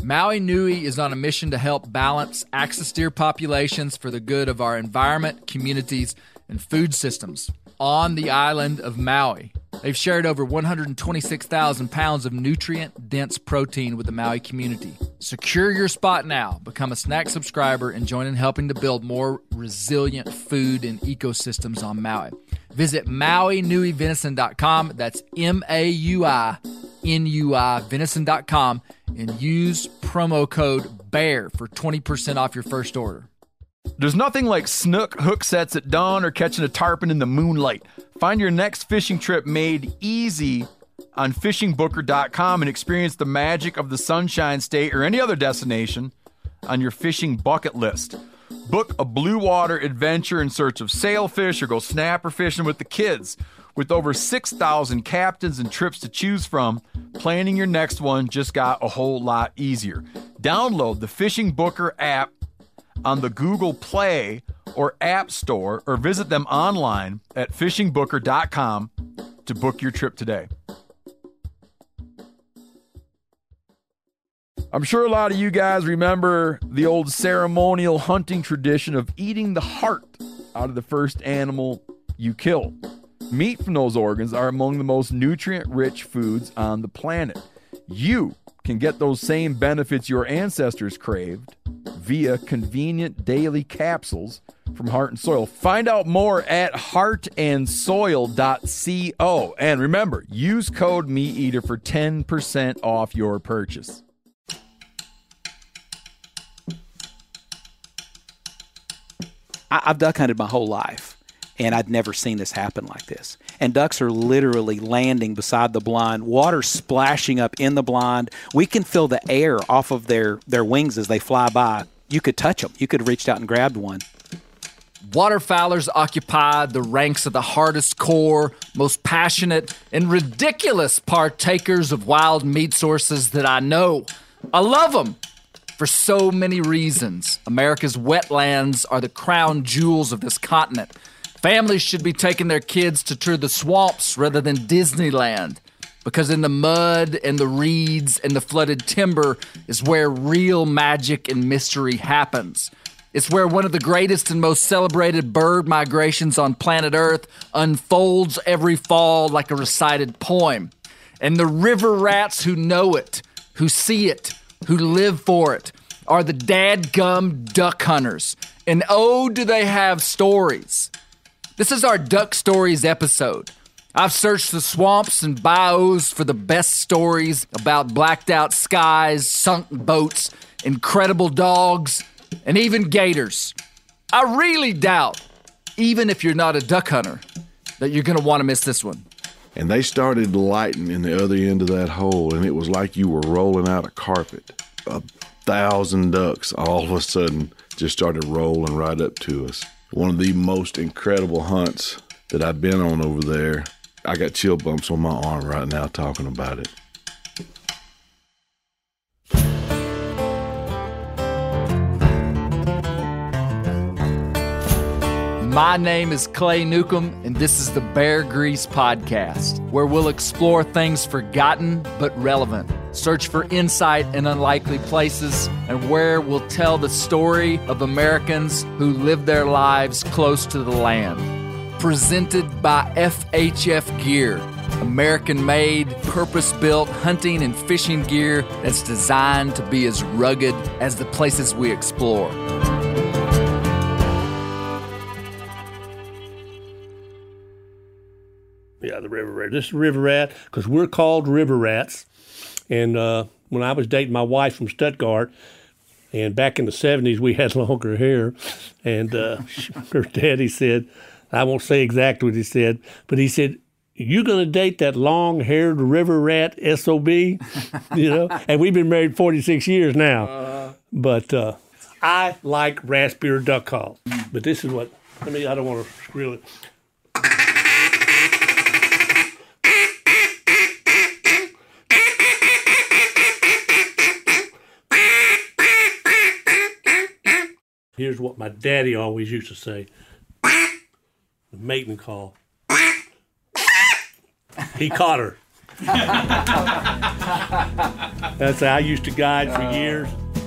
Maui Nui is on a mission to help balance axis deer populations for the good of our environment, communities, and food systems on the island of Maui. They've shared over 126,000 pounds of nutrient-dense protein with the Maui community. Secure your spot now. Become a snack subscriber and join in helping to build more resilient food and ecosystems on Maui. Visit MauiNuiVenison.com. That's MAUI venison.com and use promo code BEAR for 20% off your first order. There's nothing like snook hook sets at dawn or catching a tarpon in the moonlight. Find your next fishing trip made easy on fishingbooker.com and experience the magic of the Sunshine State or any other destination on your fishing bucket list. Book a blue water adventure in search of sailfish or go snapper fishing with the kids. With over 6,000 captains and trips to choose from, planning your next one just got a whole lot easier. Download the Fishing Booker app on the Google Play or App Store or visit them online at fishingbooker.com to book your trip today. I'm sure a lot of you guys remember the old ceremonial hunting tradition of eating the heart out of the first animal you kill. Meat from those organs are among the most nutrient-rich foods on the planet. You can get those same benefits your ancestors craved via convenient daily capsules from Heart and Soil. Find out more at heartandsoil.co. And remember, use code MeatEater for 10% off your purchase. I've duck hunted my whole life, and I'd never seen this happen like this. And ducks are literally landing beside the blind, water splashing up in the blind. We can feel the air off of their wings as they fly by. You could touch them. You could have reached out and grabbed one. Waterfowlers occupy the ranks of the hardest core, most passionate, and ridiculous partakers of wild meat sources that I know. I love them for so many reasons. America's wetlands are the crown jewels of this continent. Families should be taking their kids to tour the swamps rather than Disneyland, because in the mud and the reeds and the flooded timber is where real magic and mystery happens. It's where one of the greatest and most celebrated bird migrations on planet Earth unfolds every fall like a recited poem. And the river rats who know it, who see it, who live for it, are the dadgum duck hunters. And oh, do they have stories. This is our Duck Stories episode. I've searched the swamps and bayous for the best stories about blacked out skies, sunk boats, incredible dogs, and even gators. I really doubt, even if you're not a duck hunter, that you're going to want to miss this one. And they started lighting in the other end of that hole, and it was like you were rolling out a carpet. 1,000 ducks all of a sudden just started rolling right up to us. One of the most incredible hunts that I've been on over there. I got chill bumps on my arm right now talking about it. My name is Clay Newcomb, and this is the Bear Grease Podcast, where we'll explore things forgotten but relevant, search for insight in unlikely places, and where we'll tell the story of Americans who live their lives close to the land. Presented by FHF Gear, American-made, purpose-built hunting and fishing gear that's designed to be as rugged as the places we explore. Yeah, the river rat. This is river rat because we're called river rats. And when I was dating my wife from Stuttgart, and back in the 70s, we had longer hair. And her daddy said, I won't say exactly what he said, but he said, you going to date that long-haired river rat SOB? You know? And we've been married 46 years now. But I like raspberry duck call. But this is what, I don't want to screw it. Here's what my daddy always used to say. The mating call. He caught her. That's how I used to guide for years.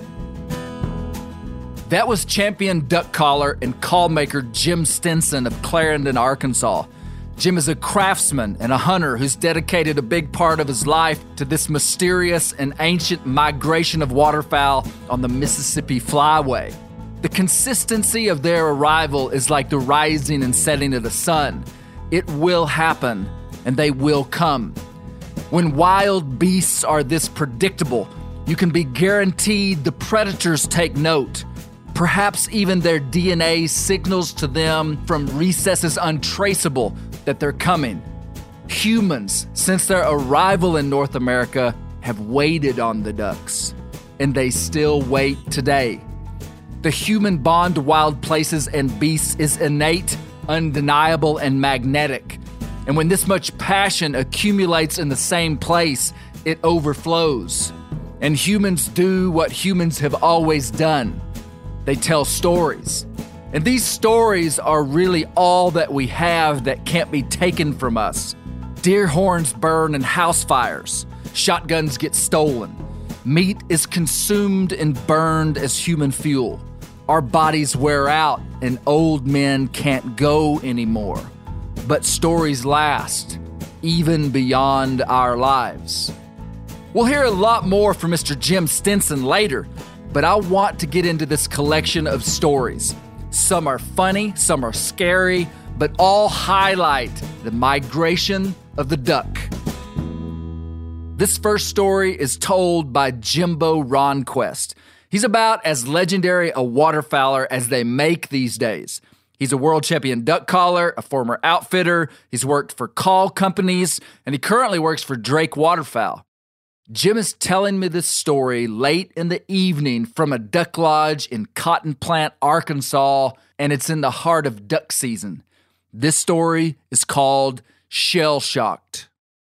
That was champion duck caller and call maker Jim Stinson of Clarendon, Arkansas. Jim is a craftsman and a hunter who's dedicated a big part of his life to this mysterious and ancient migration of waterfowl on the Mississippi Flyway. The consistency of their arrival is like the rising and setting of the sun. It will happen, and they will come. When wild beasts are this predictable, you can be guaranteed the predators take note. Perhaps even their DNA signals to them from recesses untraceable that they're coming. Humans, since their arrival in North America, have waited on the ducks, and they still wait today. The human bond to wild places and beasts is innate, undeniable, and magnetic. And when this much passion accumulates in the same place, it overflows. And humans do what humans have always done. They tell stories. And these stories are really all that we have that can't be taken from us. Deer horns burn in house fires. Shotguns get stolen. Meat is consumed and burned as human fuel. Our bodies wear out and old men can't go anymore. But stories last, even beyond our lives. We'll hear a lot more from Mr. Jim Stinson later, but I want to get into this collection of stories. Some are funny, some are scary, but all highlight the migration of the duck. This first story is told by Jimbo Ronquest. He's about as legendary a waterfowler as they make these days. He's a world champion duck caller, a former outfitter. He's worked for call companies, and he currently works for Drake Waterfowl. Jim is telling me this story late in the evening from a duck lodge in Cotton Plant, Arkansas, and it's in the heart of duck season. This story is called Shell Shocked.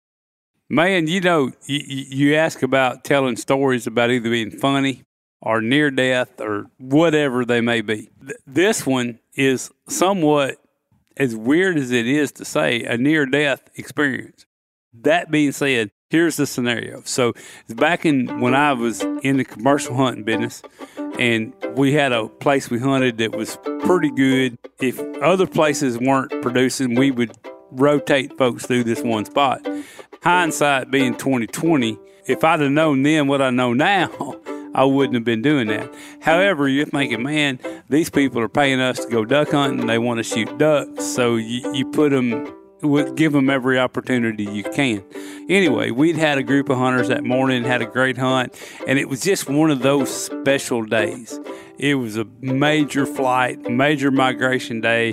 Man, you know, you ask about telling stories about either being funny or near death or whatever they may be. This one is somewhat, as weird as it is to say, a near-death experience. That being said, here's the scenario. So back when I was in the commercial hunting business, and we had a place we hunted that was pretty good. If other places weren't producing, we would rotate folks through this one spot. Hindsight being 2020, if I'd have known then what I know now, I wouldn't have been doing that. However, you're thinking, man, these people are paying us to go duck hunting. They want to shoot ducks. So you put them, give them every opportunity you can. Anyway, we'd had a group of hunters that morning, had a great hunt, and it was just one of those special days. It was a major flight, major migration day.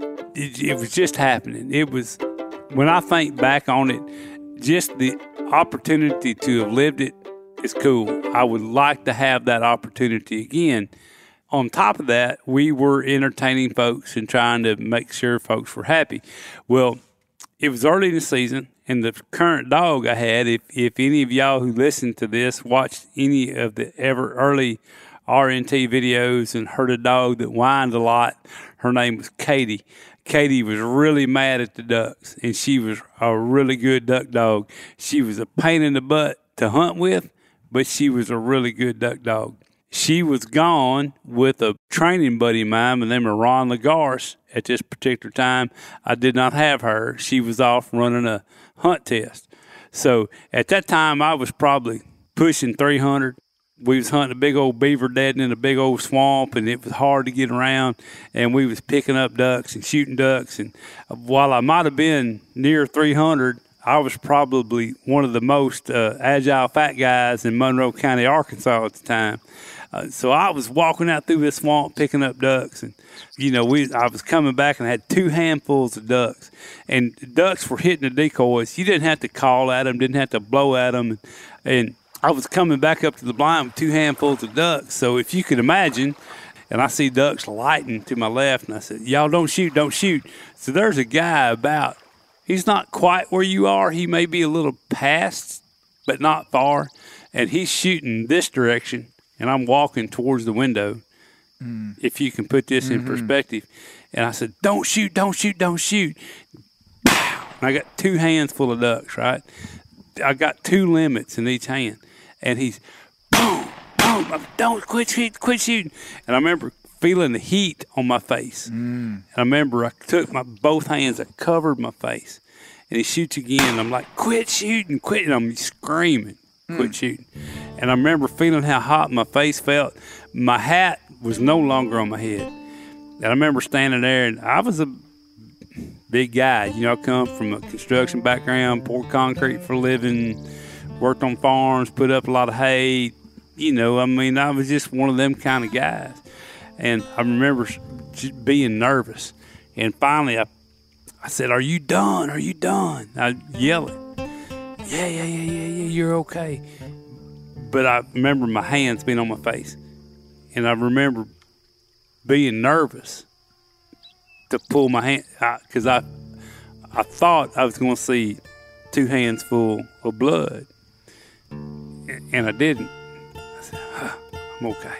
It was just happening. It was, when I think back on it, just the opportunity to have lived it is cool. I would like to have that opportunity again. On top of that, we were entertaining folks and trying to make sure folks were happy. Well, it was early in the season, and the current dog I had, if any of y'all who listen to this watched any of the ever early RNT videos and heard a dog that whined a lot, her name was Katie. Katie was really mad at the ducks, and she was a really good duck dog. She was a pain in the butt to hunt with, but she was a really good duck dog. She was gone with a training buddy of mine, and name was Ron Lagarce. At this particular time, I did not have her. She was off running a hunt test. So at that time, I was probably pushing 300. We was hunting a big old beaver dead in a big old swamp, and it was hard to get around, and we was picking up ducks and shooting ducks. And while I might have been near 300, I was probably one of the most agile fat guys in Monroe County, Arkansas at the time. So I was walking out through this swamp picking up ducks, and I was coming back and I had 2 handfuls of ducks, and the ducks were hitting the decoys. You didn't have to call at them, didn't have to blow at them, and I was coming back up to the blind with 2 handfuls of ducks. So if you could imagine, and I see ducks lighting to my left, and I said, "Y'all don't shoot, don't shoot." So there's a guy about. He's not quite where you are. He may be a little past, but not far. And he's shooting this direction, and I'm walking towards the window, if you can put this in perspective. And I said, "Don't shoot, don't shoot, don't shoot." Pow! And I got 2 hands full of ducks, right? I got 2 limits in each hand, and he's boom, boom. Don't quit shooting. And I remember feeling the heat on my face. And I remember I took both hands, I covered my face, and he shoots again. And I'm like, quit shooting, quit. And I'm screaming, quit shooting. And I remember feeling how hot my face felt. My hat was no longer on my head. And I remember standing there, and I was a big guy. You know, I come from a construction background, poured concrete for a living, worked on farms, put up a lot of hay. You know, I mean, I was just one of them kind of guys. And I remember just being nervous. And finally, I said, are you done? Are you done? I yelled it. Yeah, you're okay. But I remember my hands being on my face. And I remember being nervous to pull my hand out because I thought I was going to see 2 hands full of blood. And I didn't. I said, I'm okay.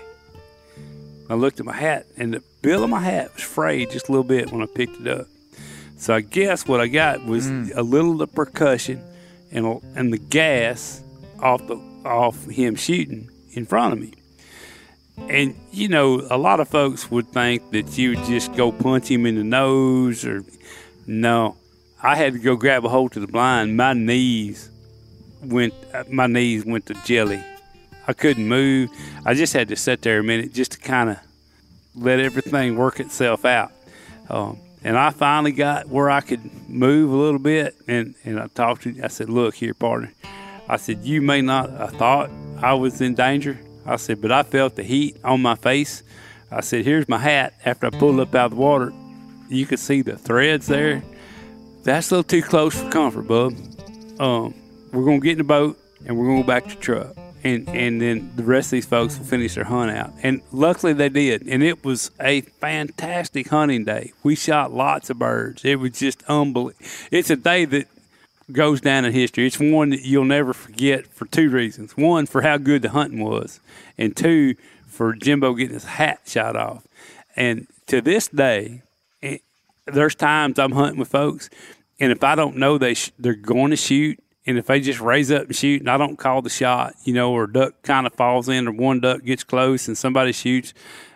I looked at my hat, and the bill of my hat was frayed just a little bit when I picked it up. So I guess what I got was a little of the percussion and the gas off him shooting in front of me. And, you know, a lot of folks would think that you would just go punch him in the nose or no. I had to go grab a hold to the blind. My knees went to jelly. I couldn't move. I just had to sit there a minute just to kind of let everything work itself out. And I finally got where I could move a little bit. And I talked to him. I said, look here, partner. I said, you may not have thought I was in danger. I said, but I felt the heat on my face. I said, here's my hat. After I pulled up out of the water, you could see the threads there. That's a little too close for comfort, bub. We're going to get in the boat, and we're going to go back to the truck. And then the rest of these folks will finish their hunt out. And luckily they did. And it was a fantastic hunting day. We shot lots of birds. It was just unbelievable. It's a day that goes down in history. It's one that you'll never forget for 2 reasons. 1, for how good the hunting was. And 2, for Jimbo getting his hat shot off. And to this day, there's times I'm hunting with folks, and if I don't know they're going to shoot, and if they just raise up and shoot and I don't call the shot, you know, or a duck kind of falls in or one duck gets close and somebody shoots,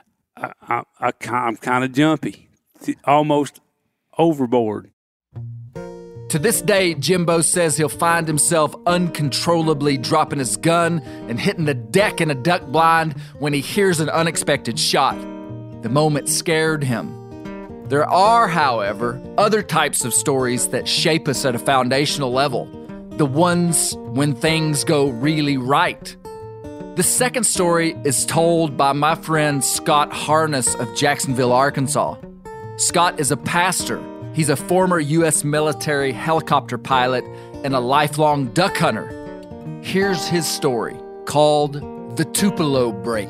I'm kind of jumpy, almost overboard. To this day, Jimbo says he'll find himself uncontrollably dropping his gun and hitting the deck in a duck blind when he hears an unexpected shot. The moment scared him. There are, however, other types of stories that shape us at a foundational level. The ones when things go really right. The second story is told by my friend Scott Harness of Jacksonville, Arkansas. Scott is a pastor. He's a former U.S. military helicopter pilot and a lifelong duck hunter. Here's his story, called The Tupelo Break.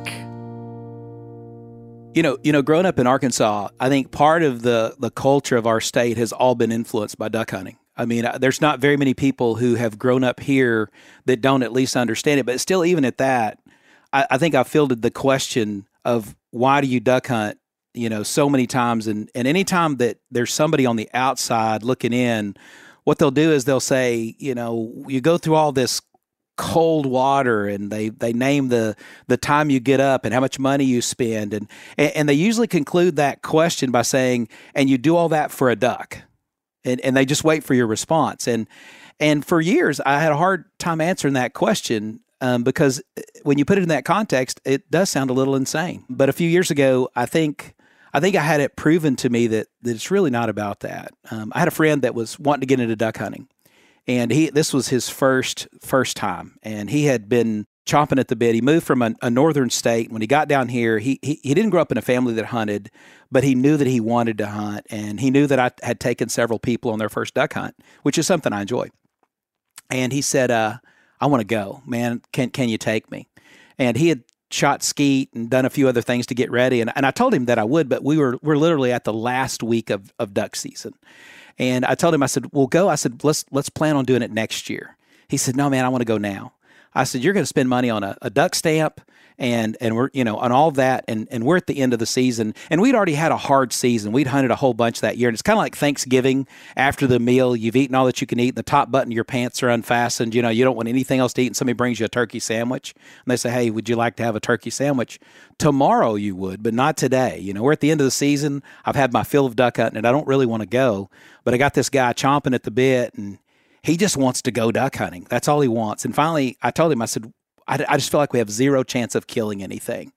You know, growing up in Arkansas, I think part of the culture of our state has all been influenced by duck hunting. I mean, there's not very many people who have grown up here that don't at least understand it. But still, even at that, I think I fielded the question of why do you duck hunt, you know, so many times. And anytime that there's somebody on the outside looking in, what they'll do is they'll say, you know, you go through all this cold water and they name the time you get up and how much money you spend. And they usually conclude that question by saying, and you do all that for a duck. And they just wait for your response. And for years, I had a hard time answering that question because when you put it in that context, it does sound a little insane. But a few years ago, I think I had it proven to me that it's really not about that. I had a friend that was wanting to get into duck hunting, and this was his first time, and he had been chomping at the bit. He moved from a northern state. When he got down here, he didn't grow up in a family that hunted, but he knew that he wanted to hunt, and he knew that I had taken several people on their first duck hunt, which is something I enjoy. And he said, I want to go, man. Can you take me? And he had shot skeet and done a few other things to get ready. And I told him that I would, but we're literally at the last week of duck season. And I told him, I said, we'll go. I said, let's plan on doing it next year. He said, no, man, I want to go now. I said, you're going to spend money on a duck stamp and we're, on all that. And we're at the end of the season, and we'd already had a hard season. We'd hunted a whole bunch that year. And it's kind of like Thanksgiving. After the meal, you've eaten all that you can eat, and the top button of your pants are unfastened. You don't want anything else to eat. And somebody brings you a turkey sandwich and they say, hey, would you like to have a turkey sandwich? Tomorrow you would, but not today. We're at the end of the season. I've had my fill of duck hunting and I don't really want to go, but I got this guy chomping at the bit and he just wants to go duck hunting. That's all he wants. And finally, I told him, I said, I just feel like we have zero chance of killing anything.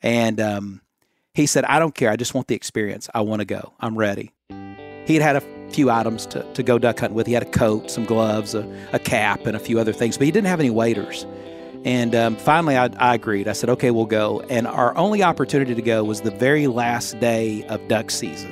And he said, I don't care. I just want the experience. I want to go. I'm ready. He had a few items to go duck hunting with. He had a coat, some gloves, a cap, and a few other things, but he didn't have any waders. And finally, I agreed. I said, okay, we'll go. And our only opportunity to go was the very last day of duck season.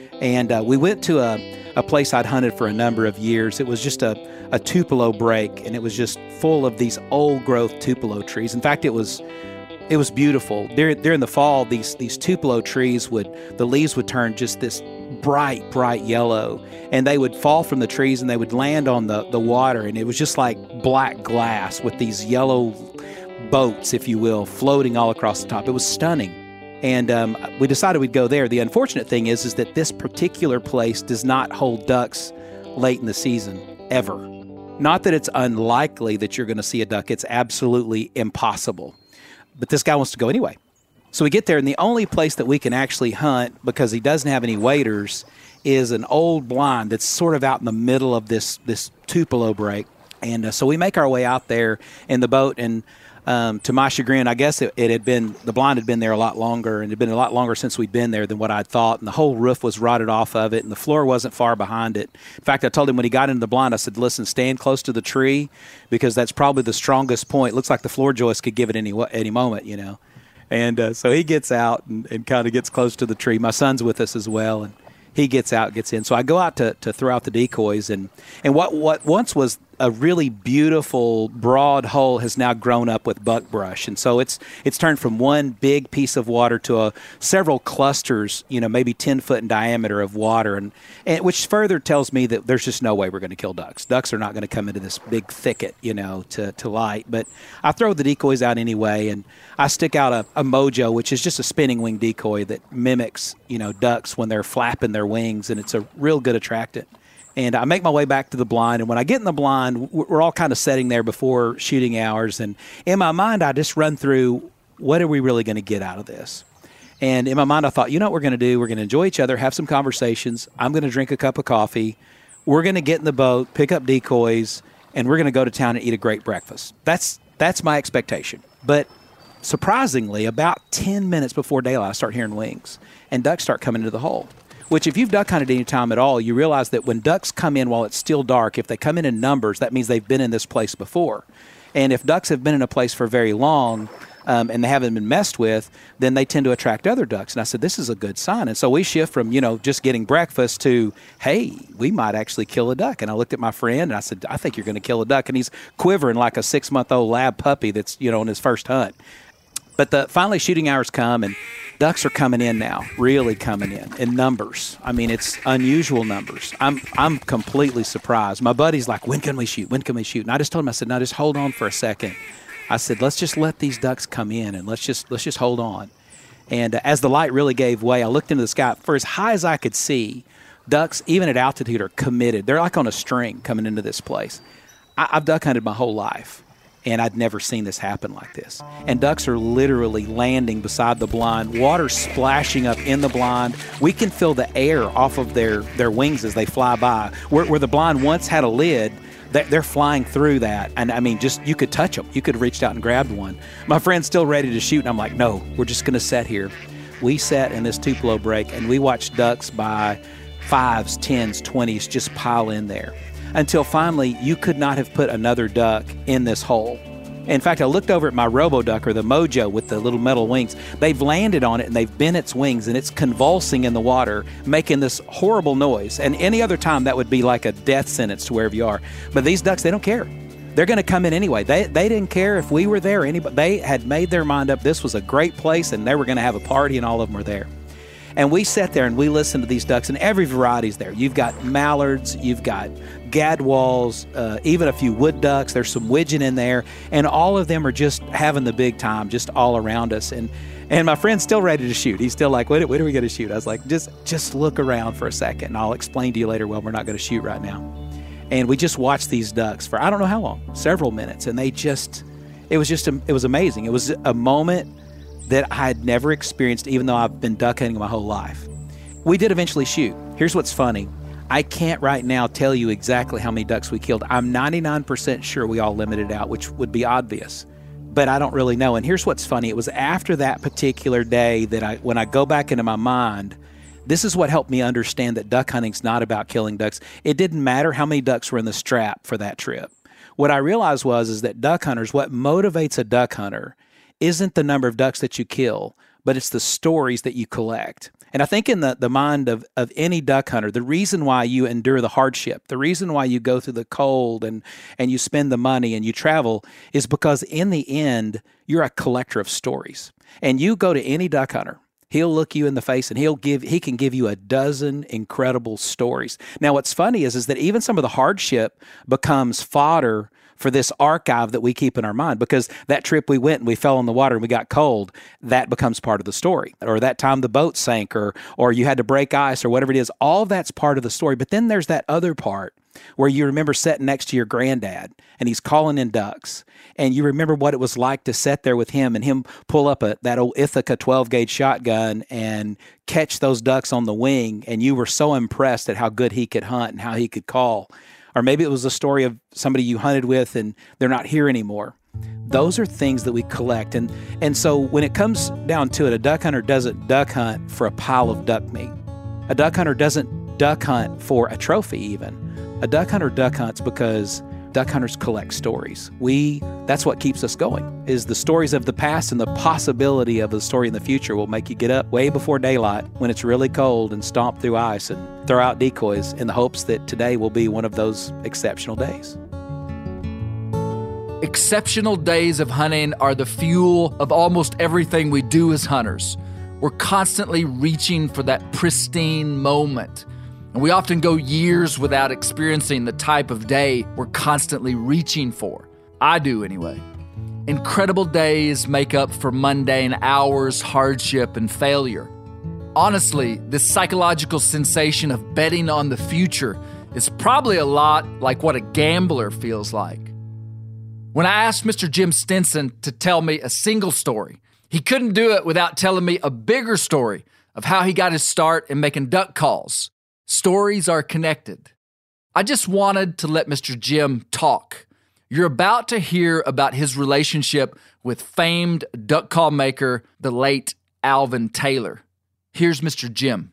And we went to a place I'd hunted for a number of years. It was just a tupelo break, and it was just full of these old growth tupelo trees. In fact, it was beautiful. During the fall, these tupelo trees the leaves would turn just this bright yellow, and they would fall from the trees and they would land on the water, and it was just like black glass with these yellow boats, if you will, floating all across the top. It was stunning. And we decided we'd go there. The unfortunate thing is that this particular place does not hold ducks late in the season, ever. Not that it's unlikely that you're going to see a duck. It's absolutely impossible. But this guy wants to go anyway. So we get there, and the only place that we can actually hunt, because he doesn't have any waders, is an old blind that's sort of out in the middle of this tupelo break. And so we make our way out there in the boat, and to my chagrin, I guess the blind had been there a lot longer, and it had been a lot longer since we'd been there than what I'd thought, and the whole roof was rotted off of it, and the floor wasn't far behind it. In fact, I told him when he got into the blind, I said, listen, stand close to the tree, because that's probably the strongest point. It looks like the floor joist could give it any moment, And so he gets out and kind of gets close to the tree. My son's with us as well, and he gets out, gets in. So I go out to throw out the decoys, and what once was a really beautiful broad hole has now grown up with buckbrush, and so it's turned from one big piece of water to several clusters, maybe 10 foot in diameter of water, and which further tells me that there's just no way we're going to kill ducks. Ducks are not going to come into this big thicket, to light. But I throw the decoys out anyway, and I stick out a mojo, which is just a spinning wing decoy that mimics, ducks when they're flapping their wings, and it's a real good attractant. And I make my way back to the blind, and when I get in the blind, we're all kind of sitting there before shooting hours, and in my mind, I just run through, what are we really going to get out of this? And in my mind, I thought, what we're going to do? We're going to enjoy each other, have some conversations. I'm going to drink a cup of coffee. We're going to get in the boat, pick up decoys, and we're going to go to town and eat a great breakfast. That's my expectation. But surprisingly, about 10 minutes before daylight, I start hearing wings, and ducks start coming into the hole. Which, if you've duck hunted any time at all, you realize that when ducks come in while it's still dark, if they come in numbers, that means they've been in this place before. And if ducks have been in a place for very long and they haven't been messed with, then they tend to attract other ducks. And I said, this is a good sign. And so we shift from, just getting breakfast to, hey, we might actually kill a duck. And I looked at my friend and I said, I think you're going to kill a duck. And he's quivering like a 6-month-old lab puppy that's, on his first hunt. But finally shooting hours come, and ducks are coming in now, really coming in numbers. I mean, it's unusual numbers. I'm completely surprised. My buddy's like, when can we shoot? When can we shoot? And I just told him, I said, no, just hold on for a second. I said, let's just let these ducks come in, and let's just hold on. And as the light really gave way, I looked into the sky. For as high as I could see, ducks, even at altitude, are committed. They're like on a string coming into this place. I've duck hunted my whole life, and I'd never seen this happen like this. And ducks are literally landing beside the blind, water splashing up in the blind. We can feel the air off of their wings as they fly by. Where the blind once had a lid, they're flying through that. And I mean, just, you could touch them. You could have reached out and grabbed one. My friend's still ready to shoot, and I'm like, no, we're just going to sit here. We sat in this tupelo break, and we watched ducks by 5s, 10s, 20s just pile in there. Until finally, you could not have put another duck in this hole. In fact, I looked over at my RoboDuck, or the Mojo with the little metal wings. They've landed on it, and they've bent its wings, and it's convulsing in the water, making this horrible noise. And any other time, that would be like a death sentence to wherever you are. But these ducks, they don't care. They're going to come in anyway. They didn't care if we were there. They had made their mind up. This was a great place, and they were going to have a party, and all of them were there. And we sat there and we listened to these ducks, and every variety's there. You've got mallards, you've got gadwalls, even a few wood ducks. There's some widgeon in there, and all of them are just having the big time, just all around us. And my friend's still ready to shoot. He's still like, when are we going to shoot? I was like, just look around for a second, and I'll explain to you later, well, we're not going to shoot right now. And we just watched these ducks for I don't know how long, several minutes, and it was amazing. It was a moment that I had never experienced, even though I've been duck hunting my whole life. We did eventually shoot. Here's what's funny. I can't right now tell you exactly how many ducks we killed. I'm 99% sure we all limited out, which would be obvious, but I don't really know. And here's what's funny. It was after that particular day that when I go back into my mind, this is what helped me understand that duck hunting's not about killing ducks. It didn't matter how many ducks were in the strap for that trip. What I realized is that duck hunters, what motivates a duck hunter isn't the number of ducks that you kill, but it's the stories that you collect. And I think in the mind of any duck hunter, the reason why you endure the hardship, the reason why you go through the cold and you spend the money and you travel is because in the end, you're a collector of stories. And you go to any duck hunter, he'll look you in the face and he can give you a dozen incredible stories. Now, what's funny is that even some of the hardship becomes fodder for this archive that we keep in our mind, because that trip we went and we fell in the water and we got cold, that becomes part of the story. Or that time the boat sank, or you had to break ice, or whatever it is, all that's part of the story. But then there's that other part where you remember sitting next to your granddad and he's calling in ducks, and you remember what it was like to sit there with him and him pull up that old Ithaca 12-gauge shotgun and catch those ducks on the wing, and you were so impressed at how good he could hunt and how he could call. Or maybe it was a story of somebody you hunted with and they're not here anymore. Those are things that we collect. And so when it comes down to it, a duck hunter doesn't duck hunt for a pile of duck meat. A duck hunter doesn't duck hunt for a trophy even. A duck hunter duck hunts because duck hunters collect stories. That's what keeps us going, is the stories of the past, and the possibility of a story in the future will make you get up way before daylight when it's really cold and stomp through ice and throw out decoys in the hopes that today will be one of those exceptional days. Exceptional days of hunting are the fuel of almost everything we do as hunters. We're constantly reaching for that pristine moment. And we often go years without experiencing the type of day we're constantly reaching for. I do anyway. Incredible days make up for mundane hours, hardship, and failure. Honestly, this psychological sensation of betting on the future is probably a lot like what a gambler feels like. When I asked Mr. Jim Stinson to tell me a single story, he couldn't do it without telling me a bigger story of how he got his start in making duck calls. Stories are connected. I just wanted to let Mr. Jim talk. You're about to hear about his relationship with famed duck call maker, the late Alvin Taylor. Here's Mr. Jim.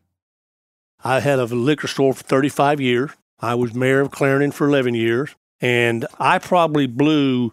I had a liquor store for 35 years. I was mayor of Clarendon for 11 years, and I probably blew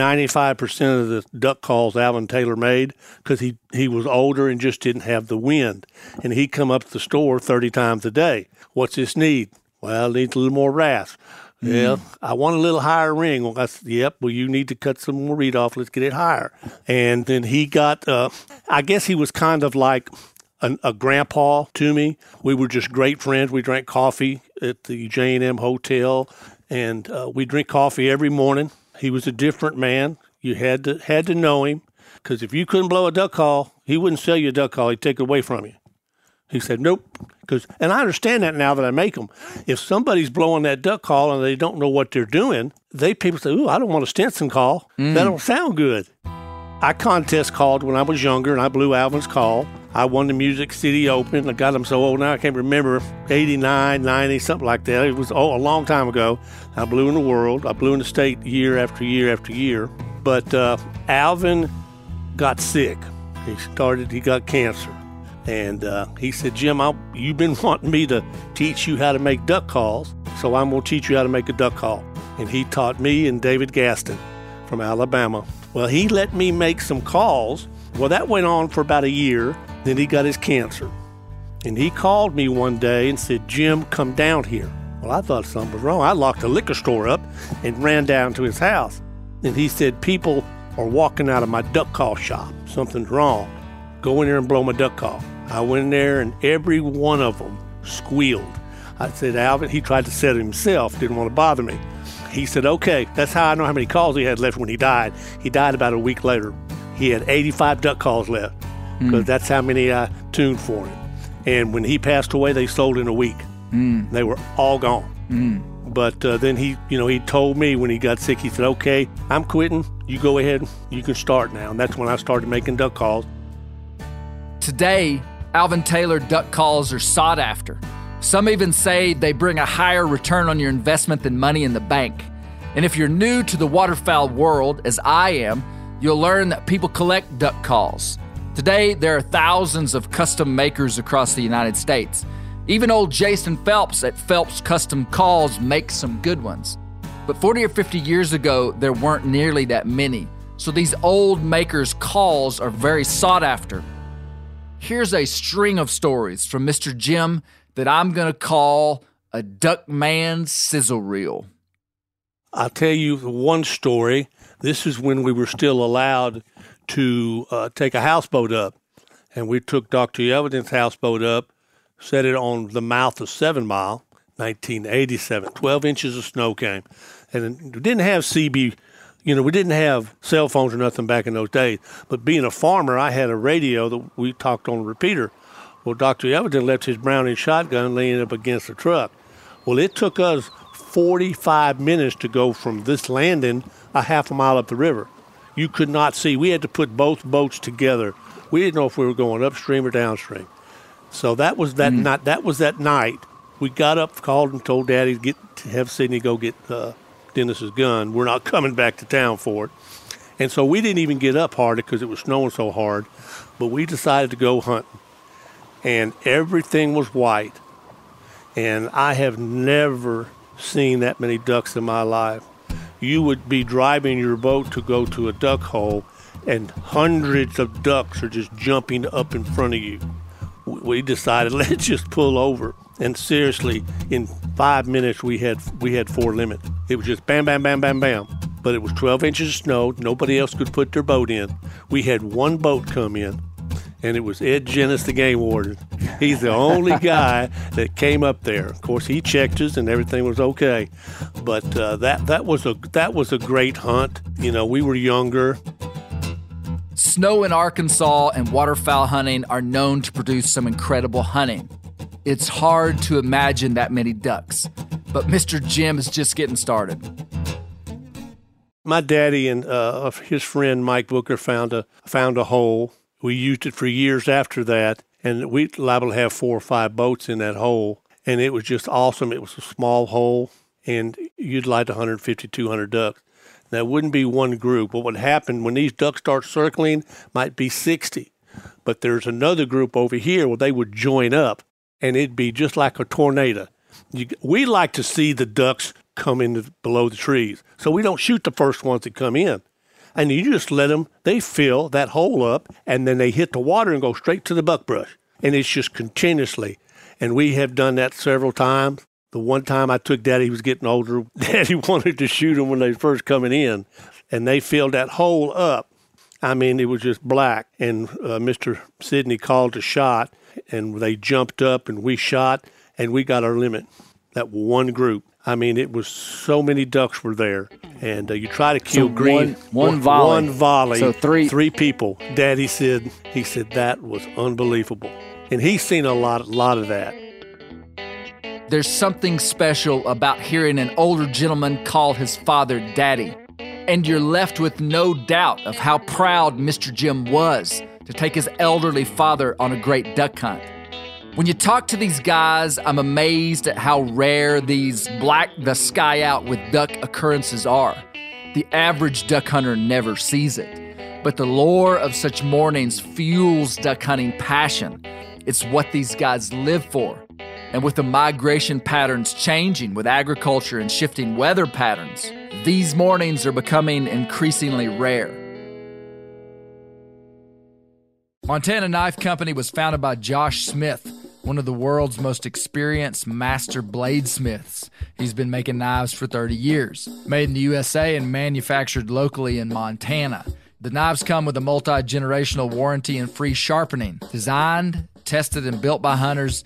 95% of the duck calls Alvin Taylor made because he was older and just didn't have the wind. And he'd come up to the store 30 times a day. What's this need? Well, it needs a little more wrath. Yeah, I want a little higher ring. Well, I said, yep, well, you need to cut some more reed off. Let's get it higher. And then he got, I guess he was kind of like a grandpa to me. We were just great friends. We drank coffee at the J&M Hotel, and we drink coffee every morning. He was a different man. You had to know him, because if you couldn't blow a duck call, he wouldn't sell you a duck call. He'd take it away from you. He said, nope. And I understand that now that I make them. If somebody's blowing that duck call and they don't know what they're doing, people say, ooh, I don't want a Stinson call. That don't sound good. I contest called when I was younger, and I blew Alvin's call. I won the Music City Open. I got them so old now I can't remember, 89, 90, something like that. It was a long time ago. I blew in the world. I blew in the state year after year after year. But Alvin got sick. He got cancer. And he said, Jim, you've been wanting me to teach you how to make duck calls, so I'm going to teach you how to make a duck call. And he taught me and David Gaston from Alabama. Well, he let me make some calls. Well, that went on for about a year. Then he got his cancer. And he called me one day and said, Jim, come down here. Well, I thought something was wrong. I locked the liquor store up and ran down to his house. And he said, people are walking out of my duck call shop. Something's wrong. go in there and blow my duck call. I went in there, and every one of them squealed. I said, Alvin, he tried to set it himself, didn't want to bother me. He said, okay, that's how I know how many calls he had left when he died. He died about a week later. He had 85 duck calls left, because that's how many I tuned for him. And when he passed away, they sold in a week. They were all gone. But then he told me when he got sick, he said, okay, I'm quitting. You go ahead. You can start now. And that's when I started making duck calls. Today, Alvin Taylor duck calls are sought after. Some even say they bring a higher return on your investment than money in the bank. And if you're new to the waterfowl world, as I am, you'll learn that people collect duck calls. Today, there are thousands of custom makers across the United States. Even old Jason Phelps at Phelps Custom Calls makes some good ones. But 40 or 50 years ago, there weren't nearly that many. So these old makers' calls are very sought after. Here's a string of stories from Mr. Jim that I'm going to call a duck man's sizzle reel. I'll tell you one story. This is when we were still allowed to take a houseboat up. And we took Dr. Yeldon's houseboat up, set it on the mouth of 7 Mile, 1987. 12 inches of snow came. And we didn't have CB, we didn't have cell phones or nothing back in those days. But being a farmer, I had a radio that we talked on a repeater. Well, Dr. Yeldon left his Browning shotgun laying up against the truck. Well, it took us 45 minutes to go from this landing a half a mile up the river. You could not see. We had to put both boats together. We didn't know if we were going upstream or downstream. So that was that night. That was that night. We got up, called, and told Daddy to have Sydney go get Dennis's gun. We're not coming back to town for it. And so we didn't even get up hard because it was snowing so hard. But we decided to go hunting. And everything was white. And I have never seen that many ducks in my life. You would be driving your boat to go to a duck hole, and hundreds of ducks are just jumping up in front of you. We decided, let's just pull over. And seriously, in 5 minutes, we had 4 limit. It was just bam, bam, bam, bam, bam. But it was 12 inches of snow. Nobody else could put their boat in. We had one boat come in, and it was Ed Jennis, the game warden. He's the only guy that came up there. Of course, he checked us, and everything was okay. But that was a great hunt. We were younger. Snow in Arkansas and waterfowl hunting are known to produce some incredible hunting. It's hard to imagine that many ducks, but Mr. Jim is just getting started. My daddy and his friend Mike Booker found a hole. We used it for years after that, and we were liable to have 4 or 5 boats in that hole, and it was just awesome. It was a small hole, and you'd light 150, 200 ducks. Now, it wouldn't be one group. What would happen when these ducks start circling might be 60, but there's another group over here where they would join up, and it'd be just like a tornado. We like to see the ducks come in below the trees, so we don't shoot the first ones that come in. And you just let them, they fill that hole up, and then they hit the water and go straight to the buckbrush. And it's just continuously. And we have done that several times. The one time I took Daddy, he was getting older. Daddy wanted to shoot them when they were first coming in. And they filled that hole up. I mean, it was just black. And Mr. Sidney called a shot, and they jumped up, and we shot, and we got our limit. That one group. I mean, it was so many ducks were there. And you try to kill green. One volley. One volley. So three people. Daddy said, that was unbelievable. And he's seen a lot of that. There's something special about hearing an older gentleman call his father Daddy. And you're left with no doubt of how proud Mr. Jim was to take his elderly father on a great duck hunt. When you talk to these guys, I'm amazed at how rare these black the sky out with duck occurrences are. The average duck hunter never sees it. But the lore of such mornings fuels duck hunting passion. It's what these guys live for. And with the migration patterns changing with agriculture and shifting weather patterns, these mornings are becoming increasingly rare. Montana Knife Company was founded by Josh Smith, one of the world's most experienced master bladesmiths. He's been making knives for 30 years. Made in the USA and manufactured locally in Montana. The knives come with a multi-generational warranty and free sharpening. Designed, tested, and built by hunters,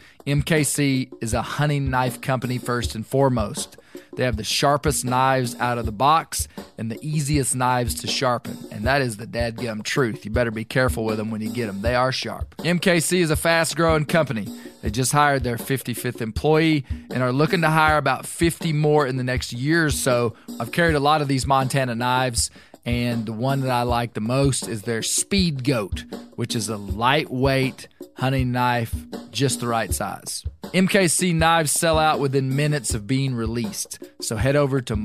MKC is a hunting knife company first and foremost. They have the sharpest knives out of the box and the easiest knives to sharpen. And that is the dadgum truth. You better be careful with them when you get them. They are sharp. MKC is a fast-growing company. They just hired their 55th employee and are looking to hire about 50 more in the next year or so. I've carried a lot of these Montana knives, and the one that I like the most is their Speed Goat, which is a lightweight hunting knife, just the right size. MKC knives sell out within minutes of being released, so head over to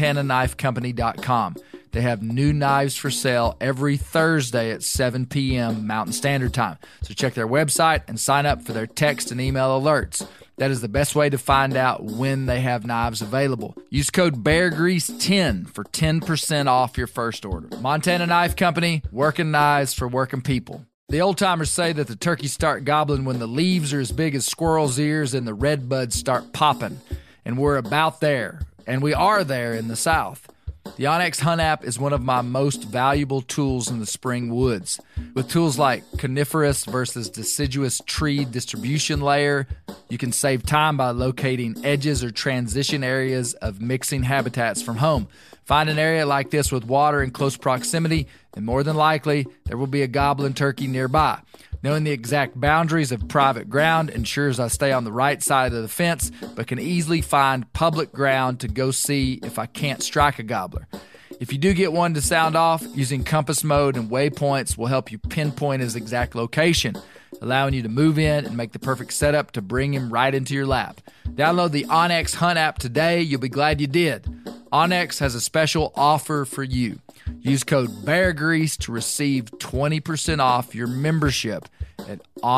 montanaknifecompany.com. They have new knives for sale every Thursday at 7 p.m. Mountain Standard Time, so check their website and sign up for their text and email alerts. That is the best way to find out when they have knives available. Use code BEARGREASE10 for 10% off your first order. Montana Knife Company, working knives for working people. The old-timers say that the turkeys start gobbling when the leaves are as big as squirrels' ears and the red buds start popping. And we're about there. And we are there in the South. The onX Hunt app is one of my most valuable tools in the spring woods. With tools like coniferous versus deciduous tree distribution layer, you can save time by locating edges or transition areas of mixing habitats from home. Find an area like this with water in close proximity, and more than likely, there will be a gobbling turkey nearby. Knowing the exact boundaries of private ground ensures I stay on the right side of the fence, but can easily find public ground to go see if I can't strike a gobbler. If you do get one to sound off, using compass mode and waypoints will help you pinpoint his exact location, allowing you to move in and make the perfect setup to bring him right into your lap. Download the onX Hunt app today. You'll be glad you did. onX has a special offer for you. Use code BEARGREASE to receive 20% off your membership at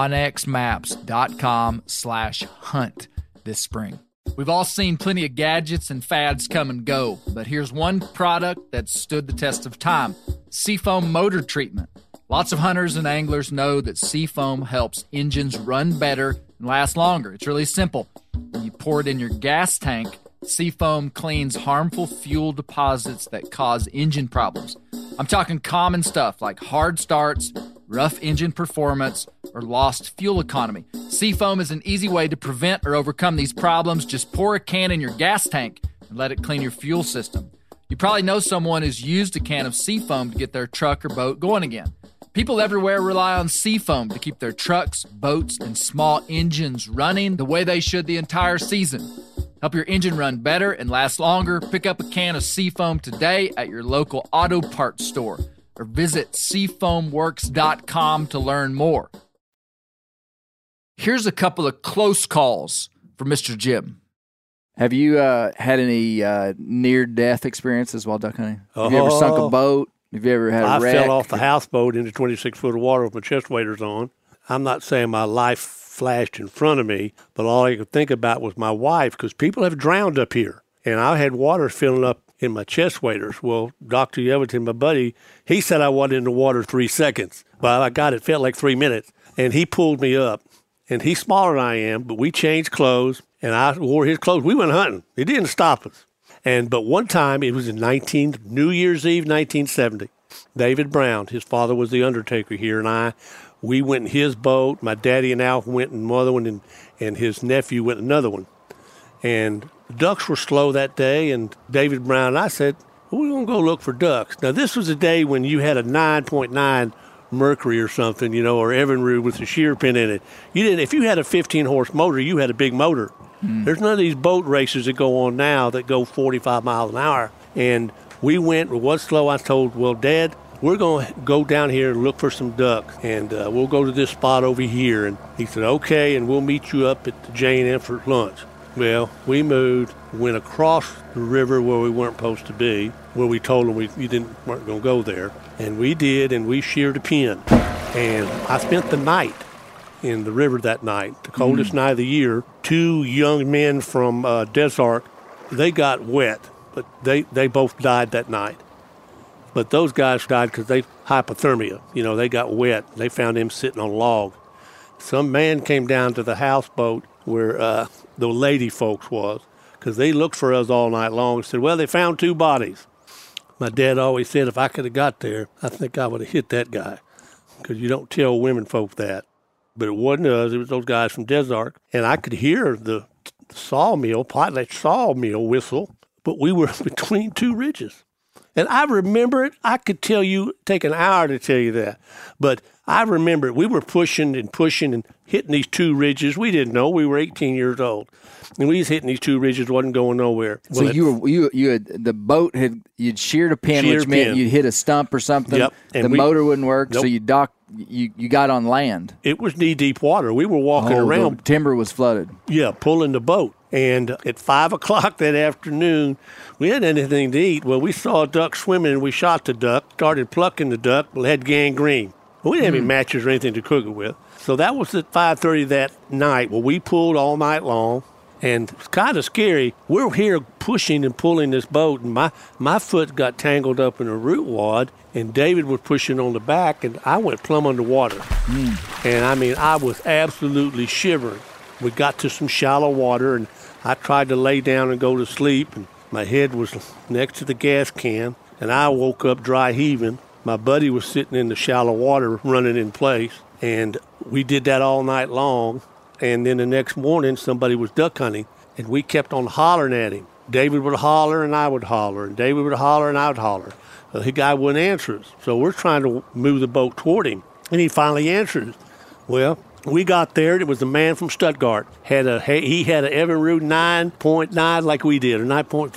onxmaps.com/hunt this spring. We've all seen plenty of gadgets and fads come and go, but here's one product that stood the test of time: Seafoam Motor Treatment. Lots of hunters and anglers know that Seafoam helps engines run better and last longer. It's really simple. When you pour it in your gas tank, Seafoam cleans harmful fuel deposits that cause engine problems. I'm talking common stuff like hard starts, rough engine performance, or lost fuel economy. Seafoam is an easy way to prevent or overcome these problems. Just pour a can in your gas tank and let it clean your fuel system. You probably know someone who's used a can of Seafoam to get their truck or boat going again. People everywhere rely on Seafoam to keep their trucks, boats, and small engines running the way they should the entire season. Help your engine run better and last longer. Pick up a can of Seafoam today at your local auto parts store or visit seafoamworks.com to learn more. Here's a couple of close calls for Mr. Jim. Have you had any near-death experiences while duck hunting? Have you ever sunk a boat? Have you ever had a wreck? I fell off the houseboat into 26 foot of water with my chest waders on. I'm not saying my life flashed in front of me, but all I could think about was my wife, because people have drowned up here. And I had water filling up in my chest waders. Well, Dr. Yeverton, my buddy, he said I wasn't in the water 3 seconds. But I got it, felt like 3 minutes. And he pulled me up. And he's smaller than I am, but we changed clothes, and I wore his clothes. We went hunting. It didn't stop us. But one time, it was in New Year's Eve, 1970. David Brown, his father was the undertaker here, and we went in his boat. My daddy and Al went in another one, and his nephew went in another one. And the ducks were slow that day, and David Brown and I said, well, we're going to go look for ducks. Now, this was a day when you had a 9.9 Mercury or something, or Evinrude with a shear pin in it. If you had a 15-horse motor, you had a big motor. There's none of these boat races that go on now that go 45 miles an hour. And we went, it was slow. I told, well, Dad, we're going to go down here and look for some ducks, and we'll go to this spot over here. And he said, okay, and we'll meet you up at the J&M for lunch. Well, we moved, went across the river where we weren't supposed to be, where we told them weren't going to go there. And we did, and we sheared a pin. And I spent the night in the river that night, the coldest night of the year. 2 young men from Desark, they got wet, but they both died that night. But those guys died because they hypothermia. They got wet. They found him sitting on a log. Some man came down to the houseboat where the lady folks was, because they looked for us all night long and said, well, they found 2 bodies. My dad always said if I could have got there, I think I would have hit that guy, because you don't tell women folk that. But it wasn't us. It was those guys from Desark. And I could hear the potlatch sawmill whistle, but we were between two ridges. And I remember it. I could tell you, take an hour to tell you that. But I remember it. We were pushing and hitting these two ridges. We didn't know. We were 18 years old. And we was hitting these two ridges, wasn't going nowhere. So you had the boat you'd sheared a pin, which meant you'd hit a stump or something. Yep. And the motor wouldn't work, nope. So you got on land. It was knee-deep water. We were walking around. The timber was flooded. Yeah, pulling the boat. And at 5 o'clock that afternoon, we hadn't anything to eat. Well, we saw a duck swimming, and we shot the duck, started plucking the duck, but it had gangrene. Well, we didn't have any matches or anything to cook it with. So that was at 5:30 that night. Well, we pulled all night long, and it's kind of scary. We're here pushing and pulling this boat, and my foot got tangled up in a root wad, and David was pushing on the back, and I went plumb underwater. And, I mean, I was absolutely shivering. We got to some shallow water, and I tried to lay down and go to sleep, and my head was next to the gas can, and I woke up dry heaving. My buddy was sitting in the shallow water running in place, and we did that all night long. And then the next morning, somebody was duck hunting, and we kept on hollering at him. David would holler, and I would holler, and David would holler, and I would holler. The guy wouldn't answer us, so we're trying to move the boat toward him, and he finally answered us. Well, we got there, and it was a man from Stuttgart. He had a Evinrude 9.9 like we did, or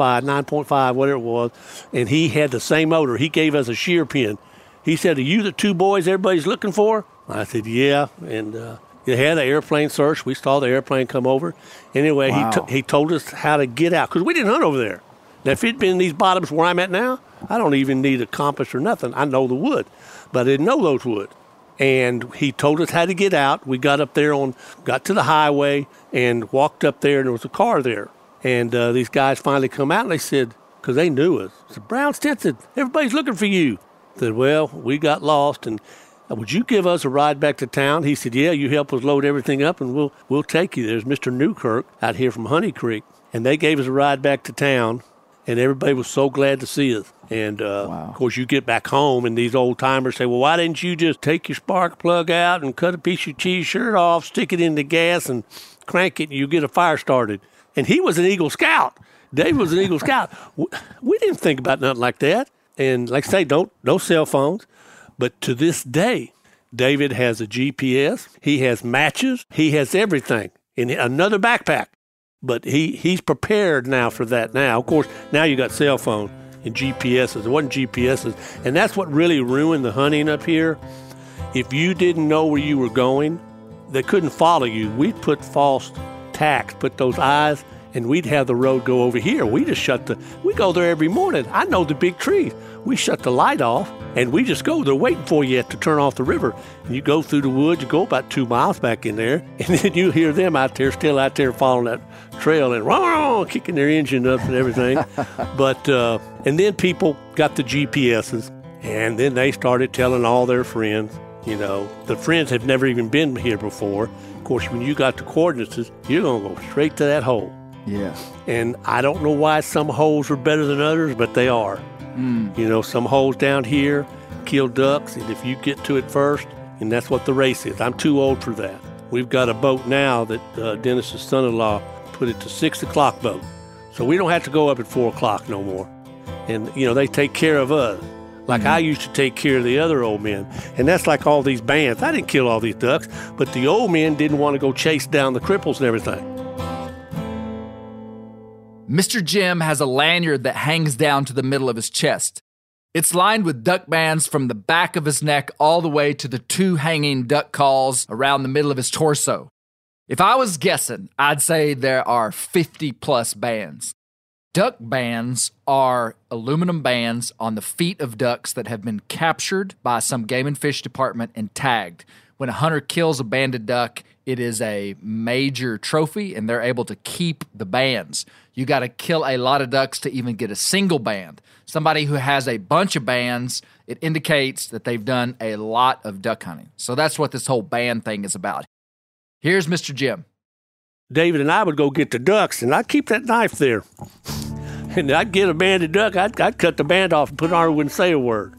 9.5, whatever it was, and he had the same motor. He gave us a shear pin. He said, "Are you the two boys everybody's looking for?" I said, "Yeah," and they had an airplane search. We saw the airplane come over. Anyway, wow. He told us how to get out, because we didn't hunt over there. Now, if it'd been in these bottoms where I'm at now, I don't even need a compass or nothing. I know the wood, but I didn't know those wood. And he told us how to get out. We got up there got to the highway and walked up there, and there was a car there. And these guys finally come out, and they said, because they knew us, said, "Brown Stinson, everybody's looking for you." I said, "Well, we got lost, and would you give us a ride back to town?" He said, "Yeah, you help us load everything up, and we'll take you." There's Mr. Newkirk out here from Honey Creek, and they gave us a ride back to town, and everybody was so glad to see us. And, Of course, you get back home, and these old-timers say, "Well, why didn't you just take your spark plug out and cut a piece of your T-shirt off, stick it in the gas, and crank it, and you get a fire started?" And he was an Eagle Scout. Dave was an Eagle Scout. We didn't think about nothing like that. And like I say, no cell phones. But to this day, David has a GPS. He has matches. He has everything in another backpack. But he's prepared now for that now. Of course, now you got cell phone and GPSs. It wasn't GPSs. And that's what really ruined the hunting up here. If you didn't know where you were going, they couldn't follow you. We'd put false tacks, put those eyes, and we'd have the road go over here. We just we go there every morning. I know the big trees. We shut the light off, and we just go. They're waiting for you to turn off the river. And you go through the woods, you go about 2 miles back in there, and then you hear them still out there following that trail and kicking their engine up and everything. But and then people got the GPSs, and then they started telling all their friends. You know, the friends have never even been here before. Of course, when you got the coordinates, you're going to go straight to that hole. Yeah. And I don't know why some holes are better than others, but they are. You know, some holes down here kill ducks, and if you get to it first, and that's what the race is. I'm too old for that. We've got a boat now that Dennis's son-in-law put it to 6 o'clock boat. So we don't have to go up at 4 o'clock no more. And, you know, they take care of us. Like I used to take care of the other old men. And that's like all these bands. I didn't kill all these ducks, but the old men didn't want to go chase down the cripples and everything. Mr. Jim has a lanyard that hangs down to the middle of his chest. It's lined with duck bands from the back of his neck all the way to the 2 hanging duck calls around the middle of his torso. If I was guessing, I'd say there are 50-plus bands. Duck bands are aluminum bands on the feet of ducks that have been captured by some game and fish department and tagged. When a hunter kills a banded duck, it is a major trophy, and they're able to keep the bands. You got to kill a lot of ducks to even get a single band. Somebody who has a bunch of bands, it indicates that they've done a lot of duck hunting. So that's what this whole band thing is about. Here's Mr. Jim. David and I would go get the ducks, and I'd keep that knife there. and I'd get a banded duck. I'd cut the band off and put it on. Wouldn't say a word.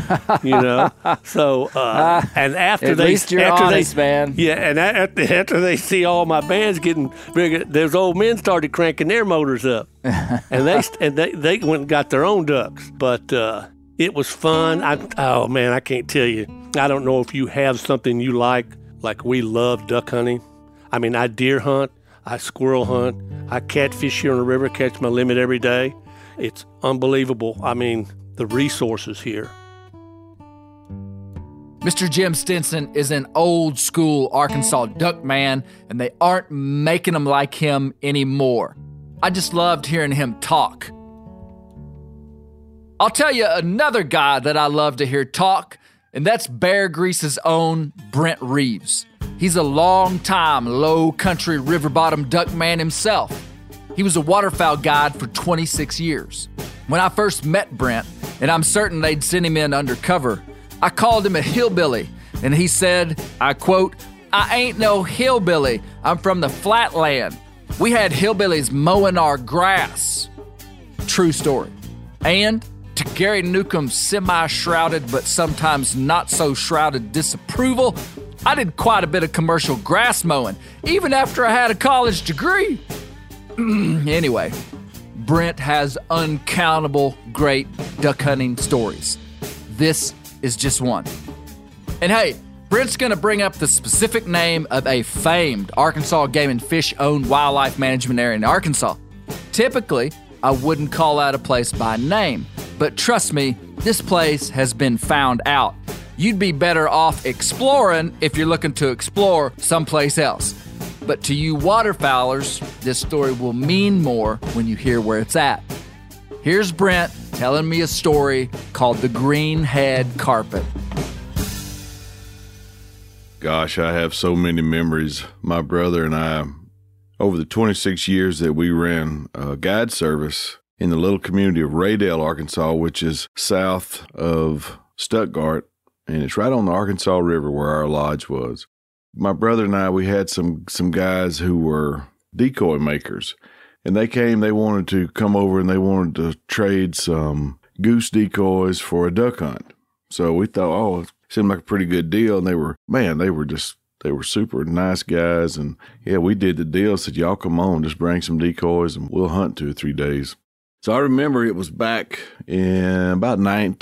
So and after at least you're honest, man. Yeah, and after they see all my bands getting bigger, those old men started cranking their motors up, and they went and got their own ducks. But it was fun. Oh man, I can't tell you. I don't know if you have something you like we love duck hunting. I mean, I deer hunt, I squirrel hunt, I catfish here on the river, catch my limit every day. It's unbelievable. I mean, the resources here. Mr. Jim Stinson is an old school Arkansas duck man, and they aren't making them like him anymore. I just loved hearing him talk. I'll tell you another guy that I love to hear talk, and that's Bear Grease's own Brent Reeves. He's a long-time low-country river-bottom duck man himself. He was a waterfowl guide for 26 years. When I first met Brent, and I'm certain they'd sent him in undercover, I called him a hillbilly, and he said, I quote, "I ain't no hillbilly. I'm from the flatland. We had hillbillies mowing our grass." True story. And to Gary Newcomb's semi-shrouded but sometimes not so shrouded disapproval, I did quite a bit of commercial grass mowing, even after I had a college degree. Anyway, Brent has uncountable great duck hunting stories. This is just one. And hey, Brent's going to bring up the specific name of a famed Arkansas Game and Fish owned wildlife management area in Arkansas. Typically, I wouldn't call out a place by name, but trust me, this place has been found out. You'd be better off exploring if you're looking to explore someplace else. But to you waterfowlers, this story will mean more when you hear where it's at. Here's Brent telling me a story called the Greenhead Carpet. Gosh, I have so many memories. My brother and I, over the 26 years that we ran a guide service in the little community of Raydale, Arkansas, which is south of Stuttgart, and it's right on the Arkansas River where our lodge was. My brother and I, we had some guys who were decoy makers, and they wanted to come over and they wanted to trade some goose decoys for a duck hunt. So we thought, it seemed like a pretty good deal, and they were super nice guys, and yeah, we did the deal, said, y'all come on, just bring some decoys and we'll hunt 2 or 3 days. So I remember it was back in about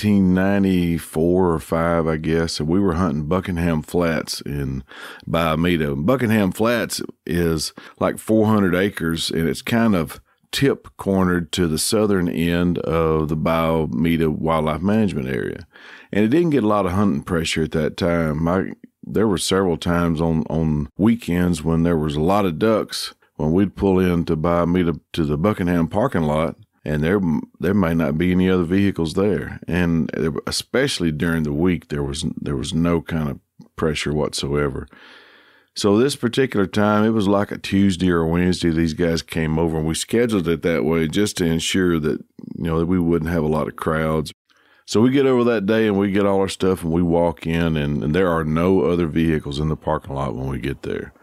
1994 or 5, I guess, and we were hunting Buckingham Flats by Amita. Buckingham Flats is like 400 acres, and it's kind of tip-cornered to the southern end of the Biomeda Wildlife Management Area. And it didn't get a lot of hunting pressure at that time. There were several times on weekends when there was a lot of ducks when we'd pull into Biomeda to the Buckingham parking lot, and there may not be any other vehicles there. And especially during the week, there was no kind of pressure whatsoever. So this particular time, it was like a Tuesday or a Wednesday. These guys came over, and we scheduled it that way just to ensure that, that we wouldn't have a lot of crowds. So we get over that day, and we get all our stuff, and we walk in, and there are no other vehicles in the parking lot when we get there.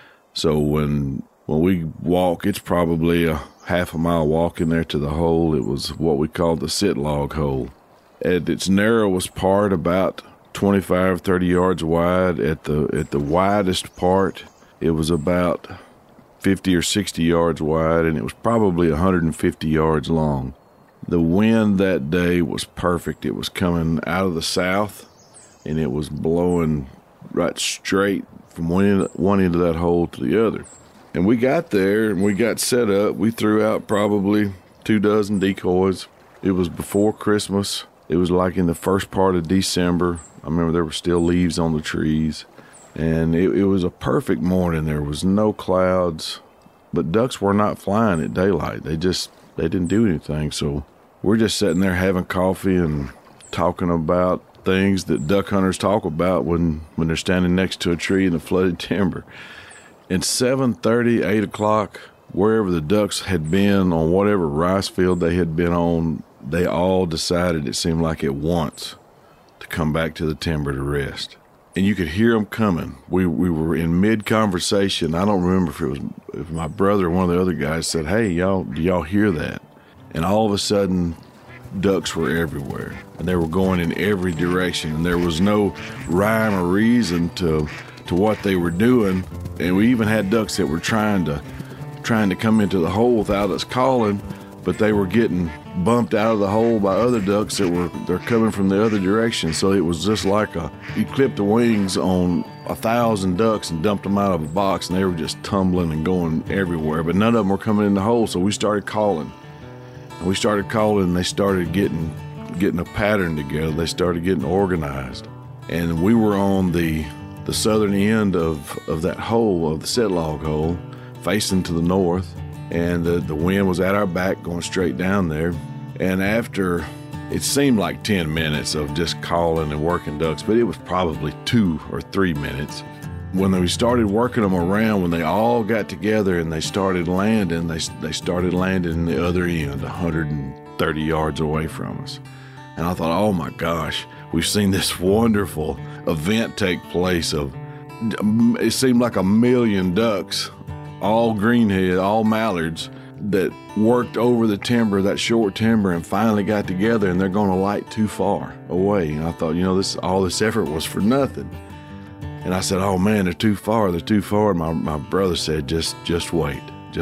So when we walk, it's probably a half a mile walk in there to the hole. It was what we called the sit log hole. At its narrowest part, about 25, 30 yards wide. At the widest part, it was about 50 or 60 yards wide, and it was probably 150 yards long. The wind that day was perfect. It was coming out of the south, and it was blowing right straight from one end of that hole to the other. And we got there, and we got set up. We threw out probably 24 decoys. It was before Christmas. It was like in the first part of December. I remember there were still leaves on the trees. And it was a perfect morning. There was no clouds. But ducks were not flying at daylight. They didn't do anything. So we're just sitting there having coffee and talking about things that duck hunters talk about when they're standing next to a tree in the flooded timber. And 7:30, 8 o'clock, wherever the ducks had been on whatever rice field they had been on, they all decided, it seemed like at once, to come back to the timber to rest. And you could hear them coming. We were in mid-conversation. I don't remember if my brother or one of the other guys said, "Hey, y'all, do y'all hear that?" And all of a sudden, ducks were everywhere, and they were going in every direction, and there was no rhyme or reason to what they were doing. And we even had ducks that were trying to come into the hole without us calling, but they were getting bumped out of the hole by other ducks they're coming from the other direction. So it was just like you clipped the wings on 1,000 ducks and dumped them out of a box, and they were just tumbling and going everywhere, but none of them were coming in the hole. So we started calling. And we started calling, and they started getting a pattern together. They started getting organized. And we were on the southern end of that hole, of the set log hole, facing to the north. And the wind was at our back going straight down there. And after, it seemed like 10 minutes of just calling and working ducks, but it was probably 2 or 3 minutes. When we started working them around, when they all got together and they started landing, they started landing in the other end, 130 yards away from us. And I thought, oh my gosh, we've seen this wonderful event take place it seemed like 1 million ducks, all greenhead, all mallards, that worked over the timber, that short timber, and finally got together, and they're going to light too far away. And I thought, all this effort was for nothing. And I said, oh man, they're too far. And my brother said, just wait.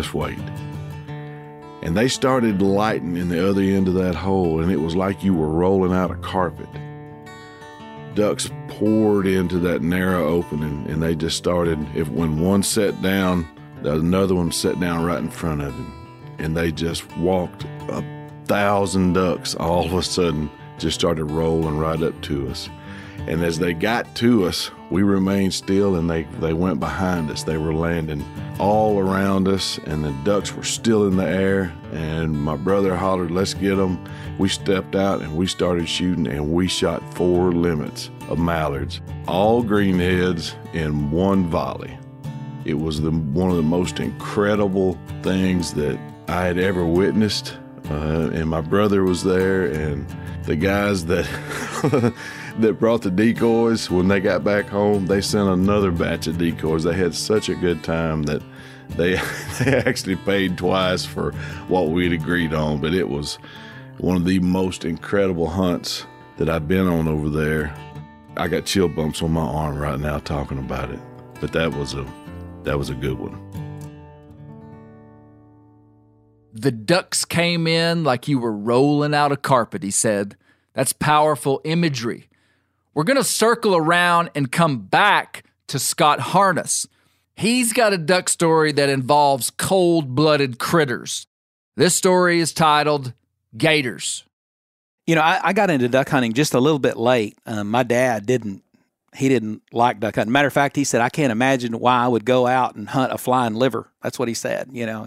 And they started lighting in the other end of that hole, and it was like you were rolling out a carpet. Ducks poured into that narrow opening, and they just started, when one sat down, another one sat down right in front of him. And they just walked 1,000 ducks all of a sudden, just started rolling right up to us. And as they got to us, we remained still, and they went behind us. They were landing all around us, and the ducks were still in the air. And my brother hollered, let's get them. We stepped out, and we started shooting, and we shot 4 limits of mallards, all greenheads, in one volley. It was one of the most incredible things that I had ever witnessed. And my brother was there, and the guys that that brought the decoys, when they got back home, they sent another batch of decoys. They had such a good time that they actually paid twice for what we'd agreed on. But it was one of the most incredible hunts that I've been on over there. I got chill bumps on my arm right now talking about it. But that was a good one. The ducks came in like you were rolling out a carpet, he said. That's powerful imagery. We're going to circle around and come back to Scott Harness. He's got a duck story that involves cold-blooded critters. This story is titled Gators. I got into duck hunting just a little bit late. My dad didn't like duck hunting. Matter of fact, he said, I can't imagine why I would go out and hunt a flying liver. That's what he said,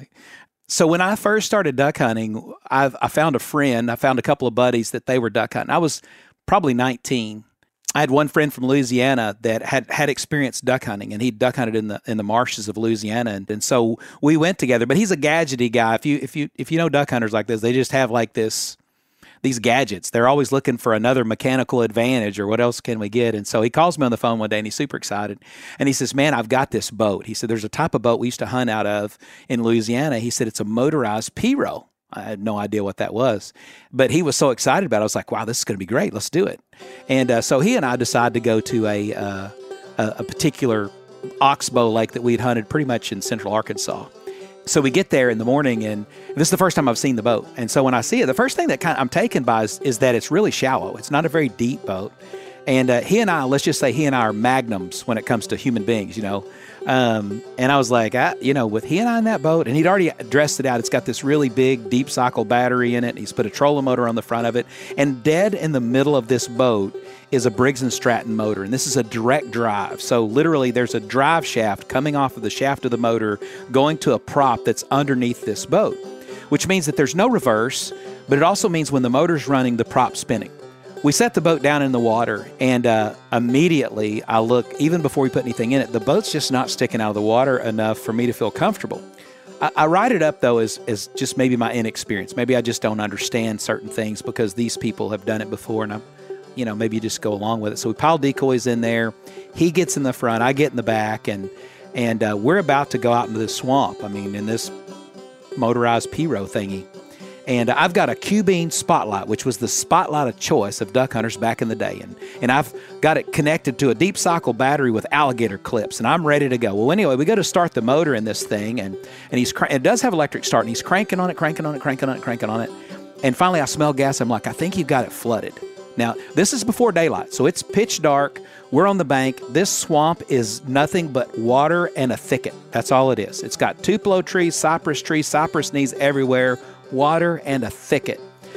So when I first started duck hunting, I found a friend. I found a couple of buddies that they were duck hunting. I was probably 19. I had one friend from Louisiana that had experienced duck hunting, and he duck hunted in the marshes of Louisiana, and so we went together. But he's a gadgety guy. If you know duck hunters like this, they just have like these gadgets. They're always looking for another mechanical advantage, or what else can we get? And so he calls me on the phone one day, and he's super excited. And he says, man, I've got this boat. He said, there's a type of boat we used to hunt out of in Louisiana. He said, it's a motorized P-row. I had no idea what that was. But he was so excited about it. I was like, wow, this is going to be great. Let's do it. And so he and I decided to go to a particular oxbow lake that we'd hunted pretty much in central Arkansas. So we get there in the morning, and this is the first time I've seen the boat. And so when I see it, the first thing that I'm taken by is that it's really shallow. It's not a very deep boat. And he and I, let's just say he and I are magnums when it comes to human beings, And I was like, with he and I in that boat, and he'd already dressed it out. It's got this really big deep cycle battery in it. He's put a trolling motor on the front of it. And dead in the middle of this boat is a Briggs & Stratton motor. And this is a direct drive. So literally there's a drive shaft coming off of the shaft of the motor going to a prop that's underneath this boat, which means that there's no reverse, but it also means when the motor's running, the prop's spinning. We set the boat down in the water, and immediately I look, even before we put anything in it, the boat's just not sticking out of the water enough for me to feel comfortable. I write it up, though, as just maybe my inexperience. Maybe I just don't understand certain things because these people have done it before, and maybe you just go along with it. So we pile decoys in there. He gets in the front, I get in the back, and we're about to go out into this swamp, in this motorized P-row thingy. And I've got a Q-Beam Spotlight, which was the spotlight of choice of duck hunters back in the day. And I've got it connected to a deep cycle battery with alligator clips, and I'm ready to go. Well, anyway, we go to start the motor in this thing, and it does have electric start, and he's cranking on it. And finally, I smell gas. I'm like, I think you've got it flooded. Now, this is before daylight, so it's pitch dark. We're on the bank. This swamp is nothing but water and a thicket. That's all it is. It's got tupelo trees, cypress knees everywhere, water and a thicket.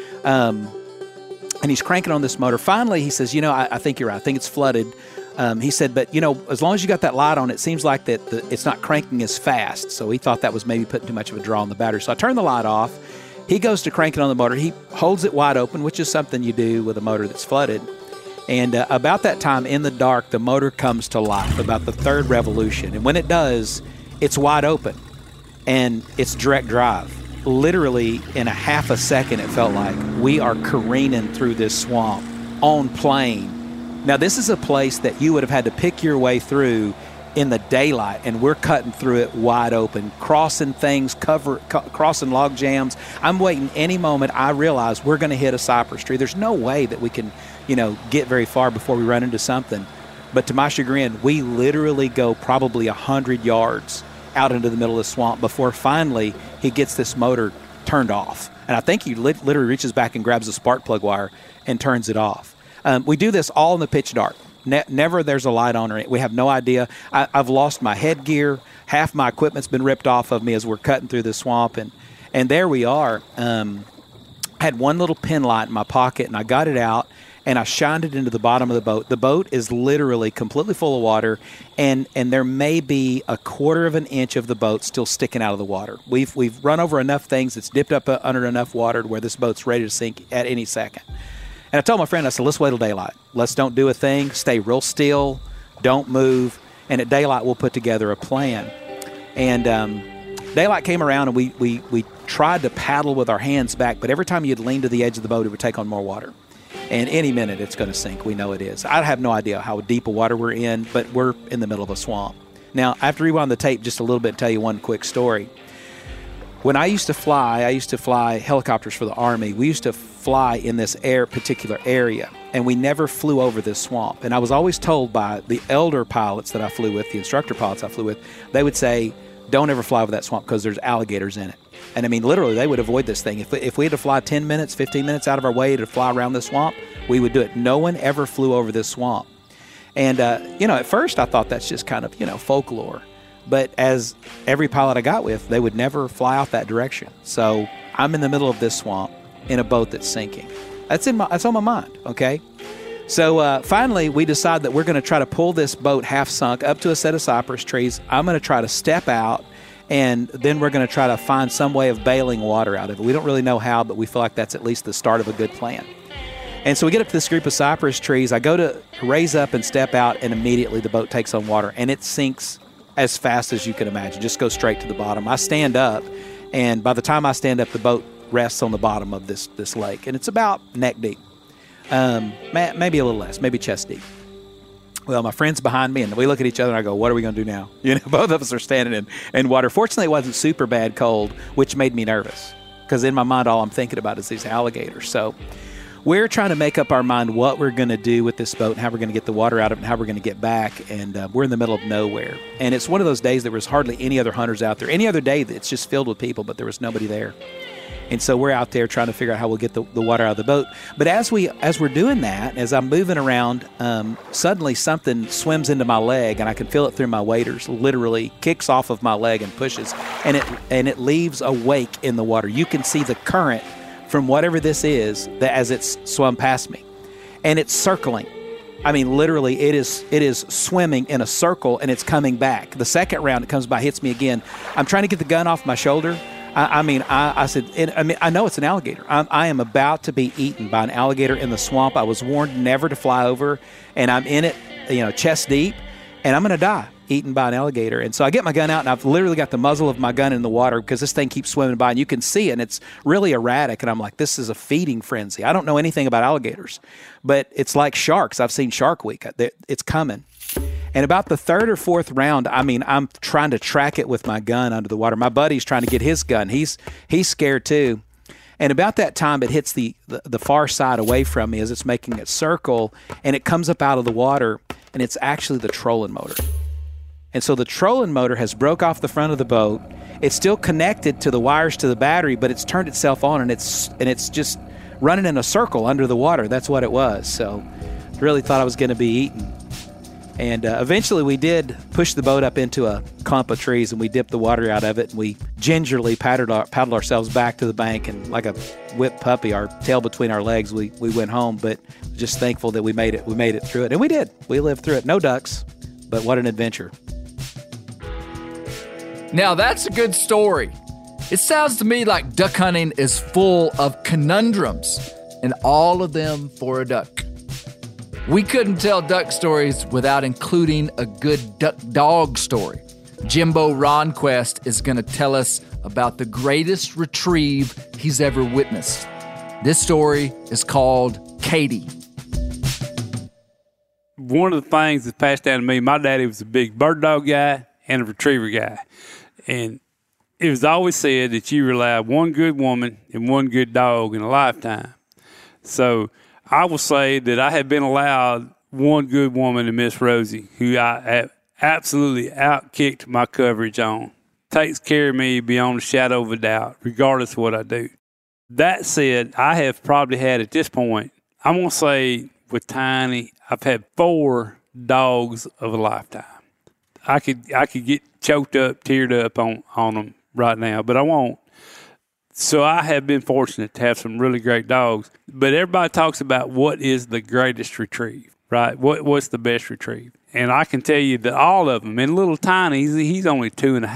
And he's cranking on this motor. Finally, he says, I think you're right. I think it's flooded. He said, but, as long as you got that light on, it seems like that it's not cranking as fast. So he thought that was maybe putting too much of a draw on the battery. So I turned the light off. He goes to cranking on the motor. He holds it wide open, which is something you do with a motor that's flooded. And about that time, in the dark, the motor comes to life, about the third revolution. And when it does, it's wide open, and it's direct drive. Literally, in a half a second, it felt like we are careening through this swamp on plane. Now, this is a place that you would have had to pick your way through in the daylight, and we're cutting through it wide open, crossing things, crossing log jams. I'm waiting any moment I realize we're going to hit a cypress tree. There's no way that we can, get very far before we run into something. But to my chagrin, we literally go probably 100 yards out into the middle of the swamp before finally he gets this motor turned off. And I think he literally reaches back and grabs a spark plug wire and turns it off. We do this all in the pitch dark. Never there's a light on or we have no idea. I've lost my headgear. Half my equipment's been ripped off of me as we're cutting through the swamp. And there we are. I had one little pin light in my pocket, and I got it out, and I shined it into the bottom of the boat. The boat is literally completely full of water, and there may be a quarter of an inch of the boat still sticking out of the water. We've run over enough things. It's dipped up under enough water to where this boat's ready to sink at any second. And I told my friend, I said, let's wait till daylight. Let's don't do a thing. Stay real still. Don't move. And at daylight, we'll put together a plan. And daylight came around, and we tried to paddle with our hands back. But every time you'd lean to the edge of the boat, it would take on more water. And any minute, it's going to sink. We know it is. I have no idea how deep of water we're in, but we're in the middle of a swamp. Now, I have to rewind the tape just a little bit and tell you one quick story. When I used to fly helicopters for the Army. We used to fly in this particular area, and we never flew over this swamp. And I was always told by the elder pilots that I flew with, the instructor pilots I flew with, they would say, don't ever fly over that swamp because there's alligators in it. And I mean, literally, they would avoid this thing. If we had to fly 10 minutes, 15 minutes out of our way to fly around the swamp, we would do it. No one ever flew over this swamp. And, at first I thought that's just kind of, folklore. But as every pilot I got with, they would never fly out that direction. So I'm in the middle of this swamp in a boat that's sinking. That's on my mind, okay? So finally, we decide that we're going to try to pull this boat half sunk up to a set of cypress trees. I'm going to try to step out, and then we're going to try to find some way of bailing water out of it. We don't really know how, but we feel like that's at least the start of a good plan. And so we get up to this group of cypress trees. I go to raise up and step out, and immediately the boat takes on water, and it sinks as fast as you can imagine. Just go straight to the bottom. I stand up, and by the time I stand up, the boat rests on the bottom of this lake, and it's about neck deep. Maybe a little less, maybe chest deep. Well, my friend's behind me, and we look at each other, and I go, what are we going to do now? Both of us are standing in water. Fortunately, it wasn't super bad cold, which made me nervous, because in my mind, all I'm thinking about is these alligators. So we're trying to make up our mind what we're going to do with this boat and how we're going to get the water out of it and how we're going to get back. And we're in the middle of nowhere. And it's one of those days there was hardly any other hunters out there. Any other day, it's just filled with people, but there was nobody there. And so we're out there trying to figure out how we'll get the water out of the boat. But as we're doing that, as I'm moving around, suddenly something swims into my leg, and I can feel it through my waders, literally kicks off of my leg and pushes, and it leaves a wake in the water. You can see the current from whatever this is that as it's swum past me. And it's circling. I mean, literally, it is swimming in a circle, and it's coming back. The second round, it comes by, hits me again. I'm trying to get the gun off my shoulder. I said, I know it's an alligator. I am about to be eaten by an alligator in the swamp. I was warned never to fly over, and I'm in it, chest deep, and I'm going to die eaten by an alligator. And so I get my gun out, and I've literally got the muzzle of my gun in the water because this thing keeps swimming by, and you can see it, and it's really erratic. And I'm like, this is a feeding frenzy. I don't know anything about alligators, but it's like sharks. I've seen Shark Week. It's coming. And about the third or fourth round, I'm trying to track it with my gun under the water. My buddy's trying to get his gun. He's scared too. And about that time, it hits the far side away from me as it's making its circle, and it comes up out of the water, and it's actually the trolling motor. And so the trolling motor has broke off the front of the boat. It's still connected to the wires to the battery, but it's turned itself on, and it's just running in a circle under the water. That's what it was. So really thought I was going to be eaten. And eventually we did push the boat up into a clump of trees, and we dipped the water out of it, and we gingerly paddled ourselves back to the bank, and like a whipped puppy, our tail between our legs, we went home. But just thankful that we made it through it. And we did. We lived through it. No ducks, but what an adventure. Now that's a good story. It sounds to me like duck hunting is full of conundrums, and all of them for a duck. We couldn't tell duck stories without including a good duck dog story. Jimbo Ronquest is going to tell us about the greatest retrieve he's ever witnessed. This story is called Katie. One of the things that's passed down to me, my daddy was a big bird dog guy and a retriever guy. And it was always said that you rely on one good woman and one good dog in a lifetime. So I will say that I have been allowed one good woman in Miss Rosie, who I have absolutely outkicked my coverage on. Takes care of me beyond a shadow of a doubt, regardless of what I do. That said, I have probably had at this point, I'm going to say with Tiny, I've had 4 dogs of a lifetime. I could get choked up, teared up on them right now, but I won't. So I have been fortunate to have some really great dogs. But everybody talks about what is the greatest retrieve, right? What's the best retrieve? And I can tell you that all of them, and little Tiny, he's only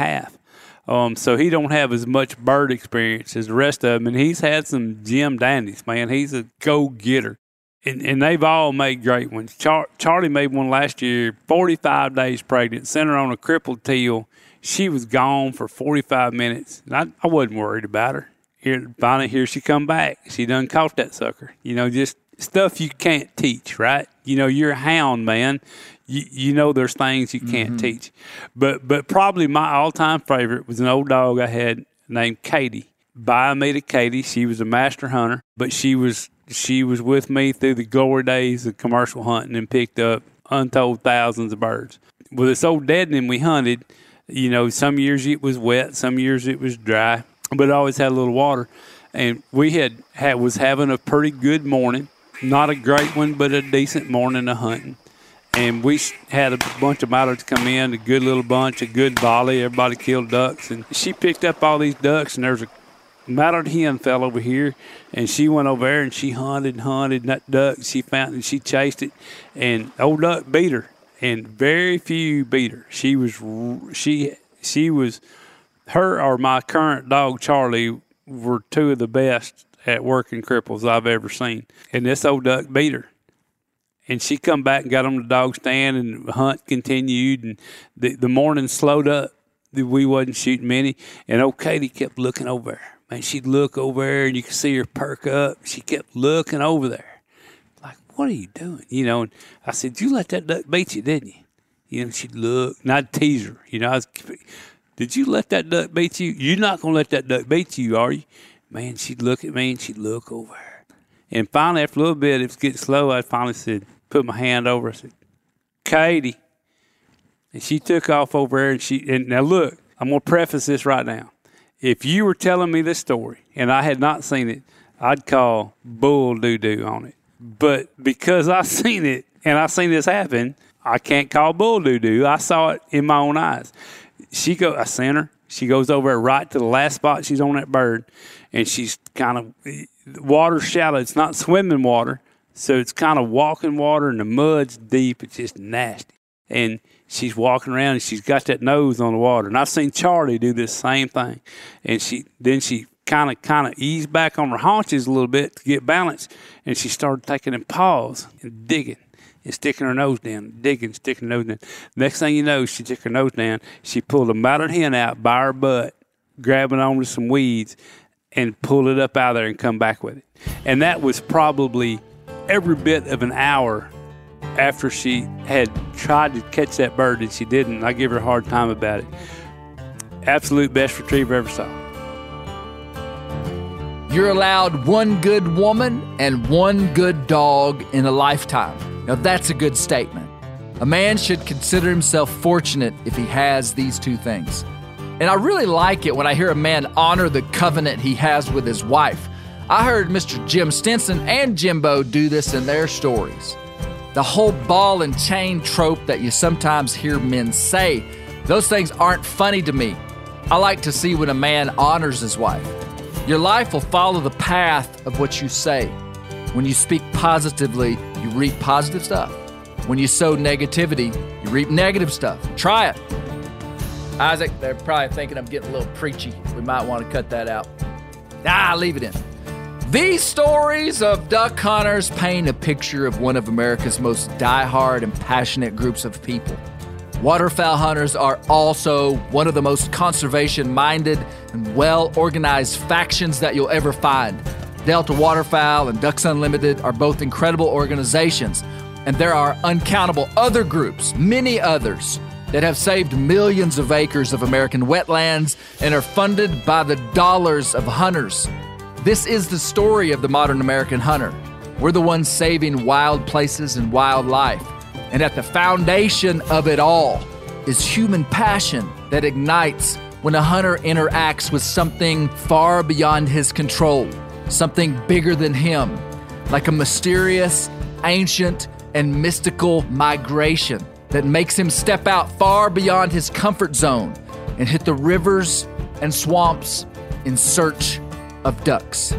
2.5. So he don't have as much bird experience as the rest of them. And he's had some Jim Dandies, man. He's a go-getter. And they've all made great ones. Charlie made one last year, 45 days pregnant, sent her on a crippled teal. She was gone for 45 minutes. And I wasn't worried about her. Finally, here she come back. She done caught that sucker. Just stuff you can't teach, right? You're a hound, man. You know there's things you can't teach. But probably my all-time favorite was an old dog I had named Katie. Biomeda Katie. She was a master hunter, but she was with me through the glory days of commercial hunting and picked up untold thousands of birds. With this old deadening we hunted, some years it was wet, some years it was dry, but it always had a little water. And we was having a pretty good morning, not a great one, but a decent morning of hunting. And we had a bunch of mallards come in, a good little bunch, a good volley. Everybody killed ducks. And she picked up all these ducks, and there's a mallard hen fell over here, and she went over there, and she hunted, and that duck, she found it, she chased it, and old duck beat her. And very few beat her. She was, her or my current dog, Charlie, were 2 of the best at working cripples I've ever seen. And this old duck beat her. And she come back and got on the dog stand, and the hunt continued, and the morning slowed up. We wasn't shooting many. And old Katie kept looking over there. Man, she'd look over there, and you could see her perk up. She kept looking over there. What are you doing? And I said, you let that duck beat you, didn't you? She'd look, and I'd tease her. Did you let that duck beat you? You're not going to let that duck beat you, are you? Man, she'd look at me, and she'd look over her. And finally, after a little bit, it was getting slow. I finally said, put my hand over her. I said, Katie. And she took off over there, and now look, I'm going to preface this right now. If you were telling me this story, and I had not seen it, I'd call bull doo-doo on it. But because I seen it and I seen this happen, I can't call bull doo-doo. I saw it in my own eyes. I sent her. She goes over right to the last spot she's on that bird, and she's kind of, water's shallow. It's not swimming water, so it's kind of walking water, and the mud's deep. It's just nasty. And she's walking around, and she's got that nose on the water. And I've seen Charlie do this same thing. And she kind of eased back on her haunches a little bit to get balance, and she started taking them paws and digging and sticking her nose down, sticking her nose down. Next thing you know, she took her nose down. She pulled a mallard hen out by her butt, grabbing onto some weeds, and pulled it up out of there and come back with it. And that was probably every bit of an hour after she had tried to catch that bird, and she didn't. I give her a hard time about it. Absolute best retriever I ever saw. You're allowed one good woman and one good dog in a lifetime. Now that's a good statement. A man should consider himself fortunate if he has these two things. And I really like it when I hear a man honor the covenant he has with his wife. I heard Mr. Jim Stinson and Jimbo do this in their stories. The whole ball and chain trope that you sometimes hear men say, those things aren't funny to me. I like to see when a man honors his wife. Your life will follow the path of what you say. When you speak positively, you reap positive stuff. When you sow negativity, you reap negative stuff. Try it. Isaac, they're probably thinking I'm getting a little preachy. We might want to cut that out. Leave it in. These stories of duck hunters paint a picture of one of America's most diehard and passionate groups of people. Waterfowl hunters are also one of the most conservation-minded and well-organized factions that you'll ever find. Delta Waterfowl and Ducks Unlimited are both incredible organizations, and there are uncountable other groups, many others, that have saved millions of acres of American wetlands and are funded by the dollars of hunters. This is the story of the modern American hunter. We're the ones saving wild places and wildlife. And at the foundation of it all is human passion that ignites when a hunter interacts with something far beyond his control, something bigger than him, like a mysterious, ancient, and mystical migration that makes him step out far beyond his comfort zone and hit the rivers and swamps in search of ducks.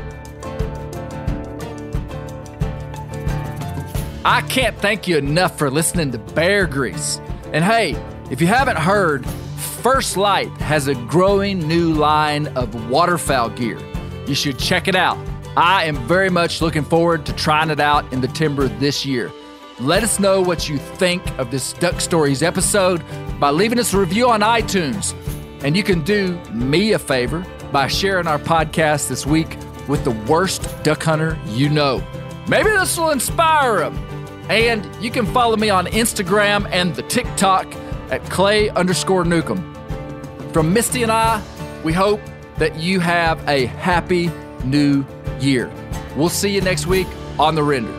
I can't thank you enough for listening to Bear Grease. And hey, if you haven't heard, First Light has a growing new line of waterfowl gear. You should check it out. I am very much looking forward to trying it out in the timber this year. Let us know what you think of this Duck Stories episode by leaving us a review on iTunes. And you can do me a favor by sharing our podcast this week with the worst duck hunter you know. Maybe this will inspire them. And you can follow me on Instagram and the TikTok at Clay_Newcomb. From Misty and I, we hope that you have a happy new year. We'll see you next week on The Render.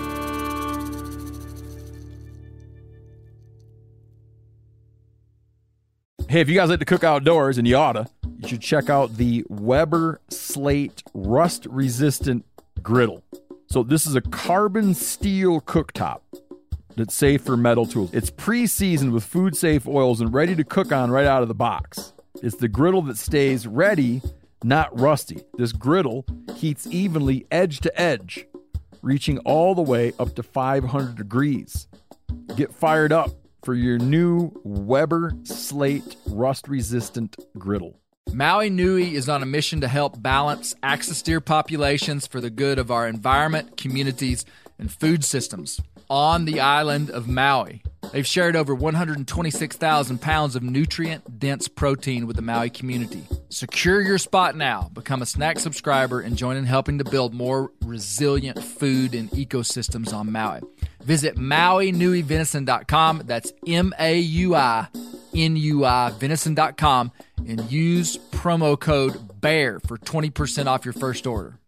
Hey, if you guys like to cook outdoors, and you oughta, you should check out the Weber Slate rust-resistant griddle. So this is a carbon steel cooktop that's safe for metal tools. It's pre-seasoned with food-safe oils and ready to cook on right out of the box. It's the griddle that stays ready, not rusty. This griddle heats evenly edge to edge, reaching all the way up to 500 degrees. Get fired up for your new Weber Slate rust-resistant griddle. Maui Nui is on a mission to help balance axis deer populations for the good of our environment, communities, and food systems on the island of Maui. They've shared over 126,000 pounds of nutrient-dense protein with the Maui community. Secure your spot now. Become a snack subscriber and join in helping to build more resilient food and ecosystems on Maui. Visit MauiNuiVenison.com. That's MAUI venison.com and use promo code BEAR for 20% off your first order.